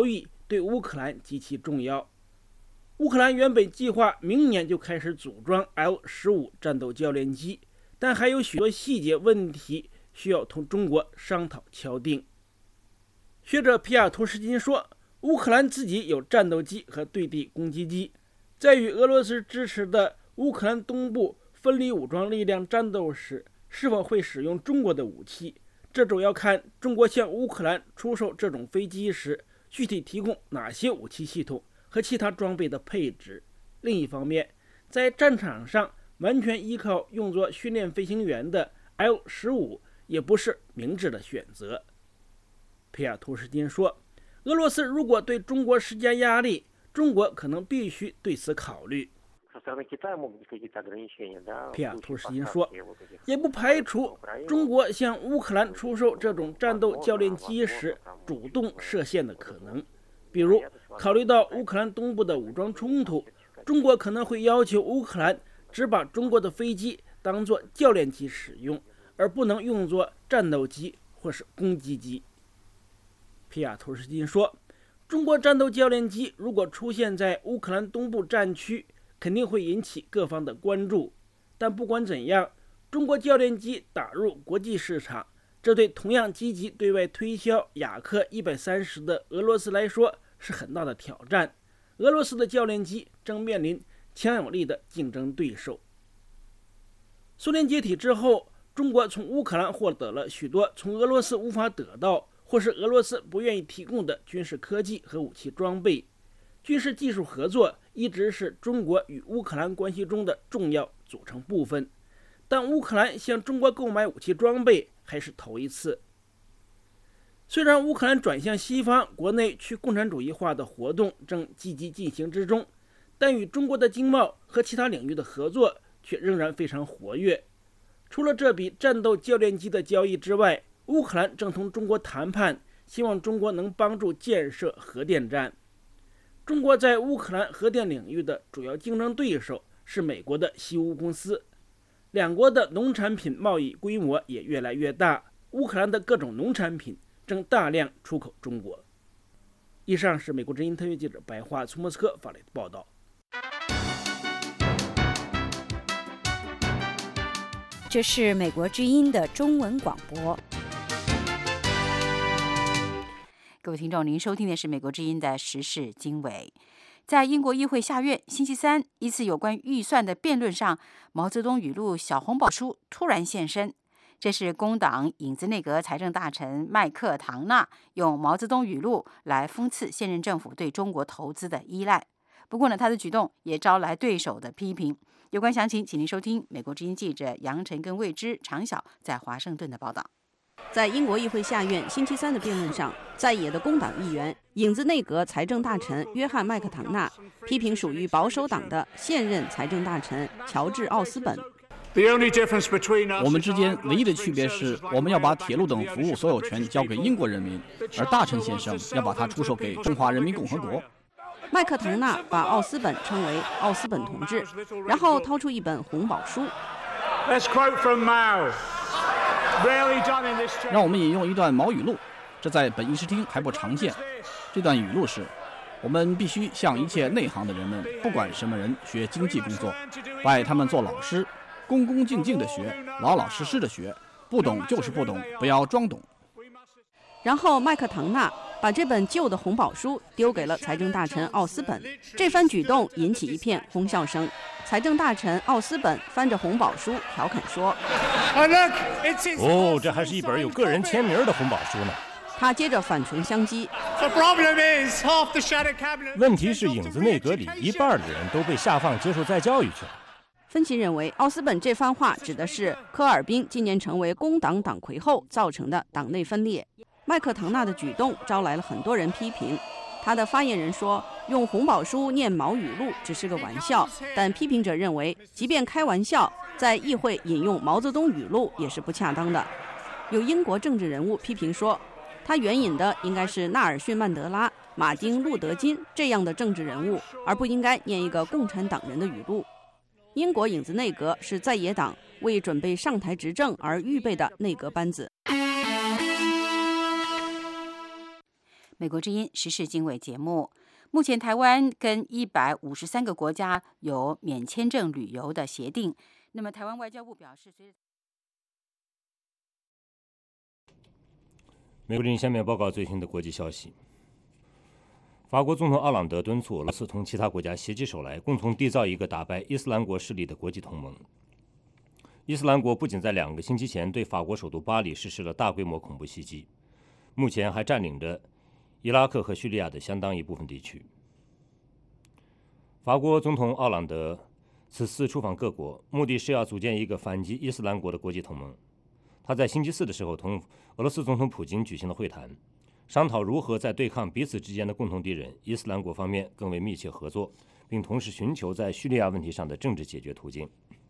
S8: 对乌克兰极其重要。乌克兰原本计划明年就开始组装 L 十五 战斗教练机，但还有许多细节问题需要同中国商讨敲定。学者皮亚图什金说，乌克兰自己有战斗机和对地攻击机，在与俄罗斯支持的乌克兰东部分离武装力量战斗时，是否会使用中国的武器，这主要看中国向乌克兰出售这种飞机时，具体提供哪些武器系统和其他装备的配置。另一方面，在战场上完全依靠用作训练飞行员的 L 十五 也不是明智的选择。皮亚图什金说，俄罗斯如果对中国施加压力，中国可能必须对此考虑。皮亚图什金说，也不排除中国向乌克兰出售这种战斗教练机时主动设限的可能。比如，考虑到乌克兰东部的武装冲突，中国可能会要求乌克兰只把中国的飞机当作教练机使用，而不能用作战斗机或是攻击机。皮亚图什金说，中国战斗教练机如果出现在乌克兰东部战区，肯定会引起各方的关注。但不管怎样，中国教练机打入国际市场，这对同样积极对外推销雅克一百三十的俄罗斯来说是很大的挑战。俄罗斯的教练机正面临强有力的竞争对手。苏联解体之后，中国从乌克兰获得了许多从俄罗斯无法得到或是俄罗斯不愿意提供的军事科技和武器装备。军事技术合作一直是中国与乌克兰关系中的重要组成部分，但乌克兰向中国购买武器装备还是头一次。虽然乌克兰转向西方，国内去共产主义化的活动正积极进行之中，但与中国的经贸和其他领域的合作却仍然非常活跃。除了这笔战斗教练机的交易之外，乌克兰正同中国谈判，希望中国能帮助建设核电站。中国在乌克兰核电领域的主要竞争对手是美国的西屋公司，两国的农产品贸易规模也越来越大，乌克兰的各种农产品正大量出口中国。以上是美国之音特约记者白桦从莫斯科发来的报道。
S4: 这是美国之音的中文广播。各位听众，您收听的是美国之音的时事经纬。在英国议会下院星期三一次有关预算的辩论上，毛泽东语录小红宝书突然现身。这是工党影子内阁财政大臣麦克唐纳用毛泽东语录来讽刺现任政府对中国投资的依赖。不过呢，他的举动也招来对手的批评。有关详情，请您收听美国之音记者杨晨跟魏之、常晓在华盛顿的报道。
S7: 在英国议会下院星期三的辩论上，在野的工党议员、影子内阁财政大臣约翰·麦克唐纳批评属于保守党的现任财政大臣乔治·奥斯本。
S9: 我们之间唯一的区别是，我们要把铁路等服务所有权交给英国人民，而大臣先生要把它出售给中华人民共和国。
S7: 麦克唐纳把奥斯本称为奥斯本同志，然后掏出一本红宝书。
S9: 让我们引用一段毛语录，这在本议事厅还不常见。这段语录是：我们必须向一切内行的人们，不管什么人，学经济工作，拜他们做老师，恭恭敬敬的学，老老实实的学，不懂就是不懂，不要装懂。
S7: 然后麦克唐纳把这本旧的红宝书丢给了财政大臣奥斯本，这番举动引起一片哄笑声。财政大臣奥斯本翻着红宝书调侃说：
S3: 哦，这还是一本有个人签名的红宝书呢。
S7: 他接着反唇相讥：
S3: 问题是影子内阁里一半的人都被下放接受再教育去了。
S7: 分析认为，奥斯本这番话指的是科尔宾今年成为工党党魁后造成的党内分裂。麦克唐纳的举动招来了很多人批评。他的发言人说，用红宝书念毛语录只是个玩笑，但批评者认为，即便开玩笑，在议会引用毛泽东语录也是不恰当的。有英国政治人物批评说，他援引的应该是纳尔逊·曼德拉、马丁·路德·金这样的政治人物，而不应该念一个共产党人的语录。英国影子内阁是在野党为准备上台执政而预备的内阁班子。
S4: 美国之音时事经纬节目。目前台湾跟一百五十三个国家有免签证旅游的协定。那么台湾外交部表示，随着
S3: 美国之音下面报告最新的国际消息。法国总统奥朗德敦促俄罗斯同其他国家携起手来，共同缔造一个打败伊斯兰国势力的国际同盟。伊斯兰国不仅在两个星期前对法国首都巴黎实施了大规模恐怖袭击，目前还占领着伊拉克和叙利亚的相当一部分地区。法国总统奥朗德此次出访各国，目的是要组建一个反击伊斯兰国的国际同盟。他在星期四的时候同俄罗斯总统普京举行了会谈，商讨如何在对抗彼此之间的共同敌人伊斯兰国方面更为密切合作，并同时寻求在叙利亚问题上的政治解决途径。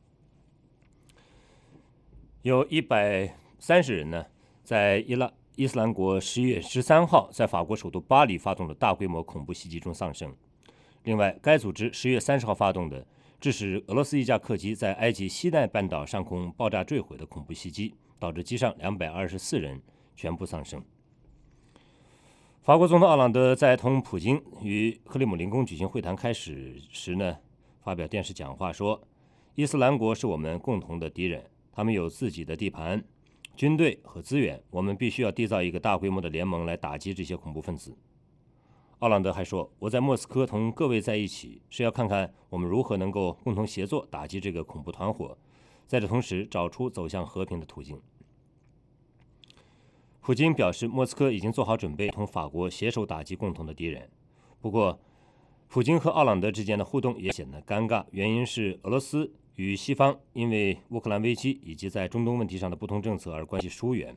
S3: 有一百三十人呢，在伊拉伊斯兰国十一月十三号在法国首都巴黎发动的大规模恐怖袭击中丧生。另外，该组织十月三十号发动的致使俄罗斯一架客机在埃及西奈半岛上空爆炸坠毁的恐怖袭击，导致机上两百二十四人全部丧生。法国总统奥朗德在同普京与克里姆林宫举行会谈开始时呢，发表电视讲话说：“伊斯兰国是我们共同的敌人，他们有自己的地盘、军队和资源，我们必须要缔造一个大规模的联盟来打击这些恐怖分子。”奥朗德还说：“我在莫斯科同各位在一起，是要看看我们如何能够共同协作打击这个恐怖团伙，在这同时找出走向和平的途径。”普京表示，莫斯科已经做好准备同法国携手打击共同的敌人。不过，普京和奥朗德之间的互动也显得尴尬，原因是俄罗斯与西方因为乌克兰危机以及在中东问题上的不同政策而关系疏远。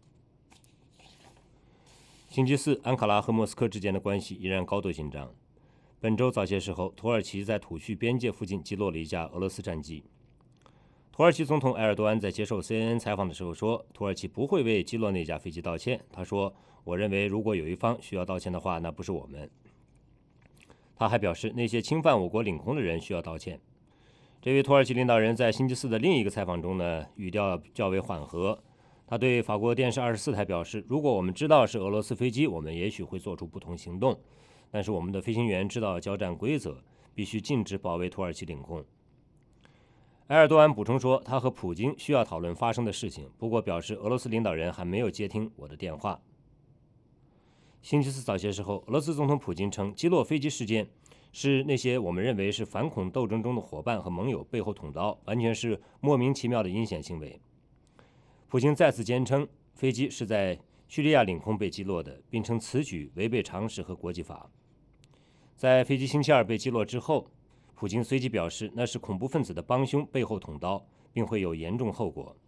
S3: 星期四，安卡拉和莫斯科之间的关系依然高度紧张。本周早些时候，土耳其在土叙边界附近击落了一架俄罗斯战机。土耳其总统埃尔多安在接受 C N N 采访的时候说，土耳其不会为击落那架飞机道歉。他说：“我认为如果有一方需要道歉的话，那不是我们。”他还表示，那些侵犯我国领空的人需要道歉。这位土耳其领导人在星期四的另一个采访中呢，语调较为缓和。他对法国电视二十四台表示，如果我们知道是俄罗斯飞机，我们也许会做出不同行动，但是我们的飞行员知道交战规则，必须禁止保卫土耳其领空。埃尔多安补充说，他和普京需要讨论发生的事情，不过表示俄罗斯领导人还没有接听我的电话。星期四早些时候，俄罗斯总统普京称，击落飞机事件是那些我们认为是反恐斗争中的伙伴和盟友背后捅刀，完全是莫名其妙的阴险行为。普京再次坚称，飞机是在叙利亚领空被击落的，并称此举违背常识和国际法。在飞机星期二被击落之后，普京随即表示，那是恐怖分子的帮凶背后捅刀，并会有严重后果。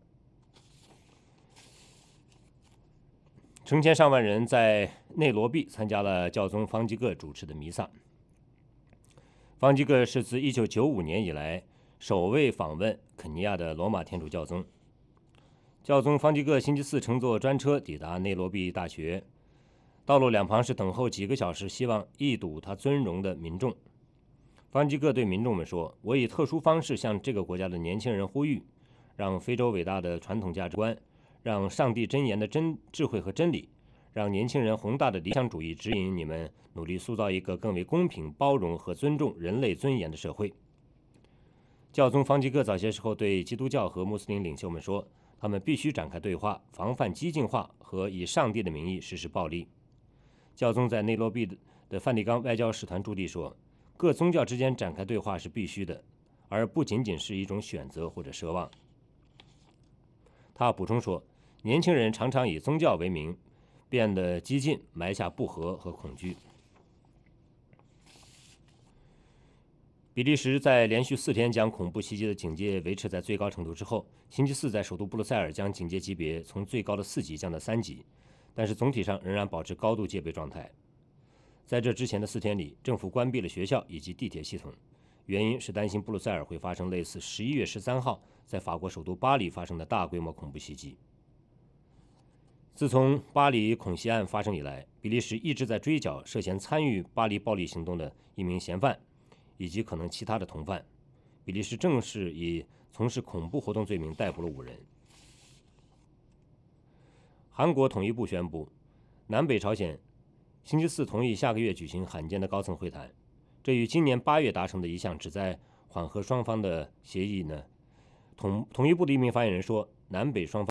S3: 成千上万人在内罗毕参加了教宗方济各主持的弥撒。方济各是自一九九五年以来首位访问肯尼亚的罗马天主教宗。教宗方济各星期四乘坐专车抵达内罗毕大学，道路两旁是等候几个小时希望一睹他尊容的民众。方济各对民众们说：“我以特殊方式向这个国家的年轻人呼吁，让非洲伟大的传统价值观，让上帝箴言的真智慧和真理，让年轻人宏大的理想主义指引你们努力塑造一个更为公平、包容和尊重人类尊严的社会。”教宗方济各早些时候对基督教和穆斯林领袖们说，他们必须展开对话，防范激进化和以上帝的名义实施暴力。教宗在内罗毕的梵蒂冈外交使团驻地说，各宗教之间展开对话是必须的，而不仅仅是一种选择或者奢望。他补充说，年轻人常常以宗教为名变得激进，埋下不和和恐惧。比利时在连续四天将恐怖袭击的警戒维持在最高程度之后，星期四在首都布鲁塞尔将警戒级别从最高的四级降到三级，但是总体上仍然保持高度戒备状态。在这之前的四天里，政府关闭了学校以及地铁系统，原因是担心布鲁塞尔会发生类似十一月十三号在法国首都巴黎发生的大规模恐怖袭击。自从巴黎恐袭案发生以来，比利时一直在追缴涉嫌参与巴黎暴力行动的一名嫌犯以及可能其他的同犯。比利时正式以从事恐怖活动罪名逮捕了五人。韩国统一部宣布，南北朝鲜星期四同意下个月举行罕见的高层会谈。这与今年八月达成的一项旨在缓和双方的协议呢，统统一部的一名发言人说，南北双方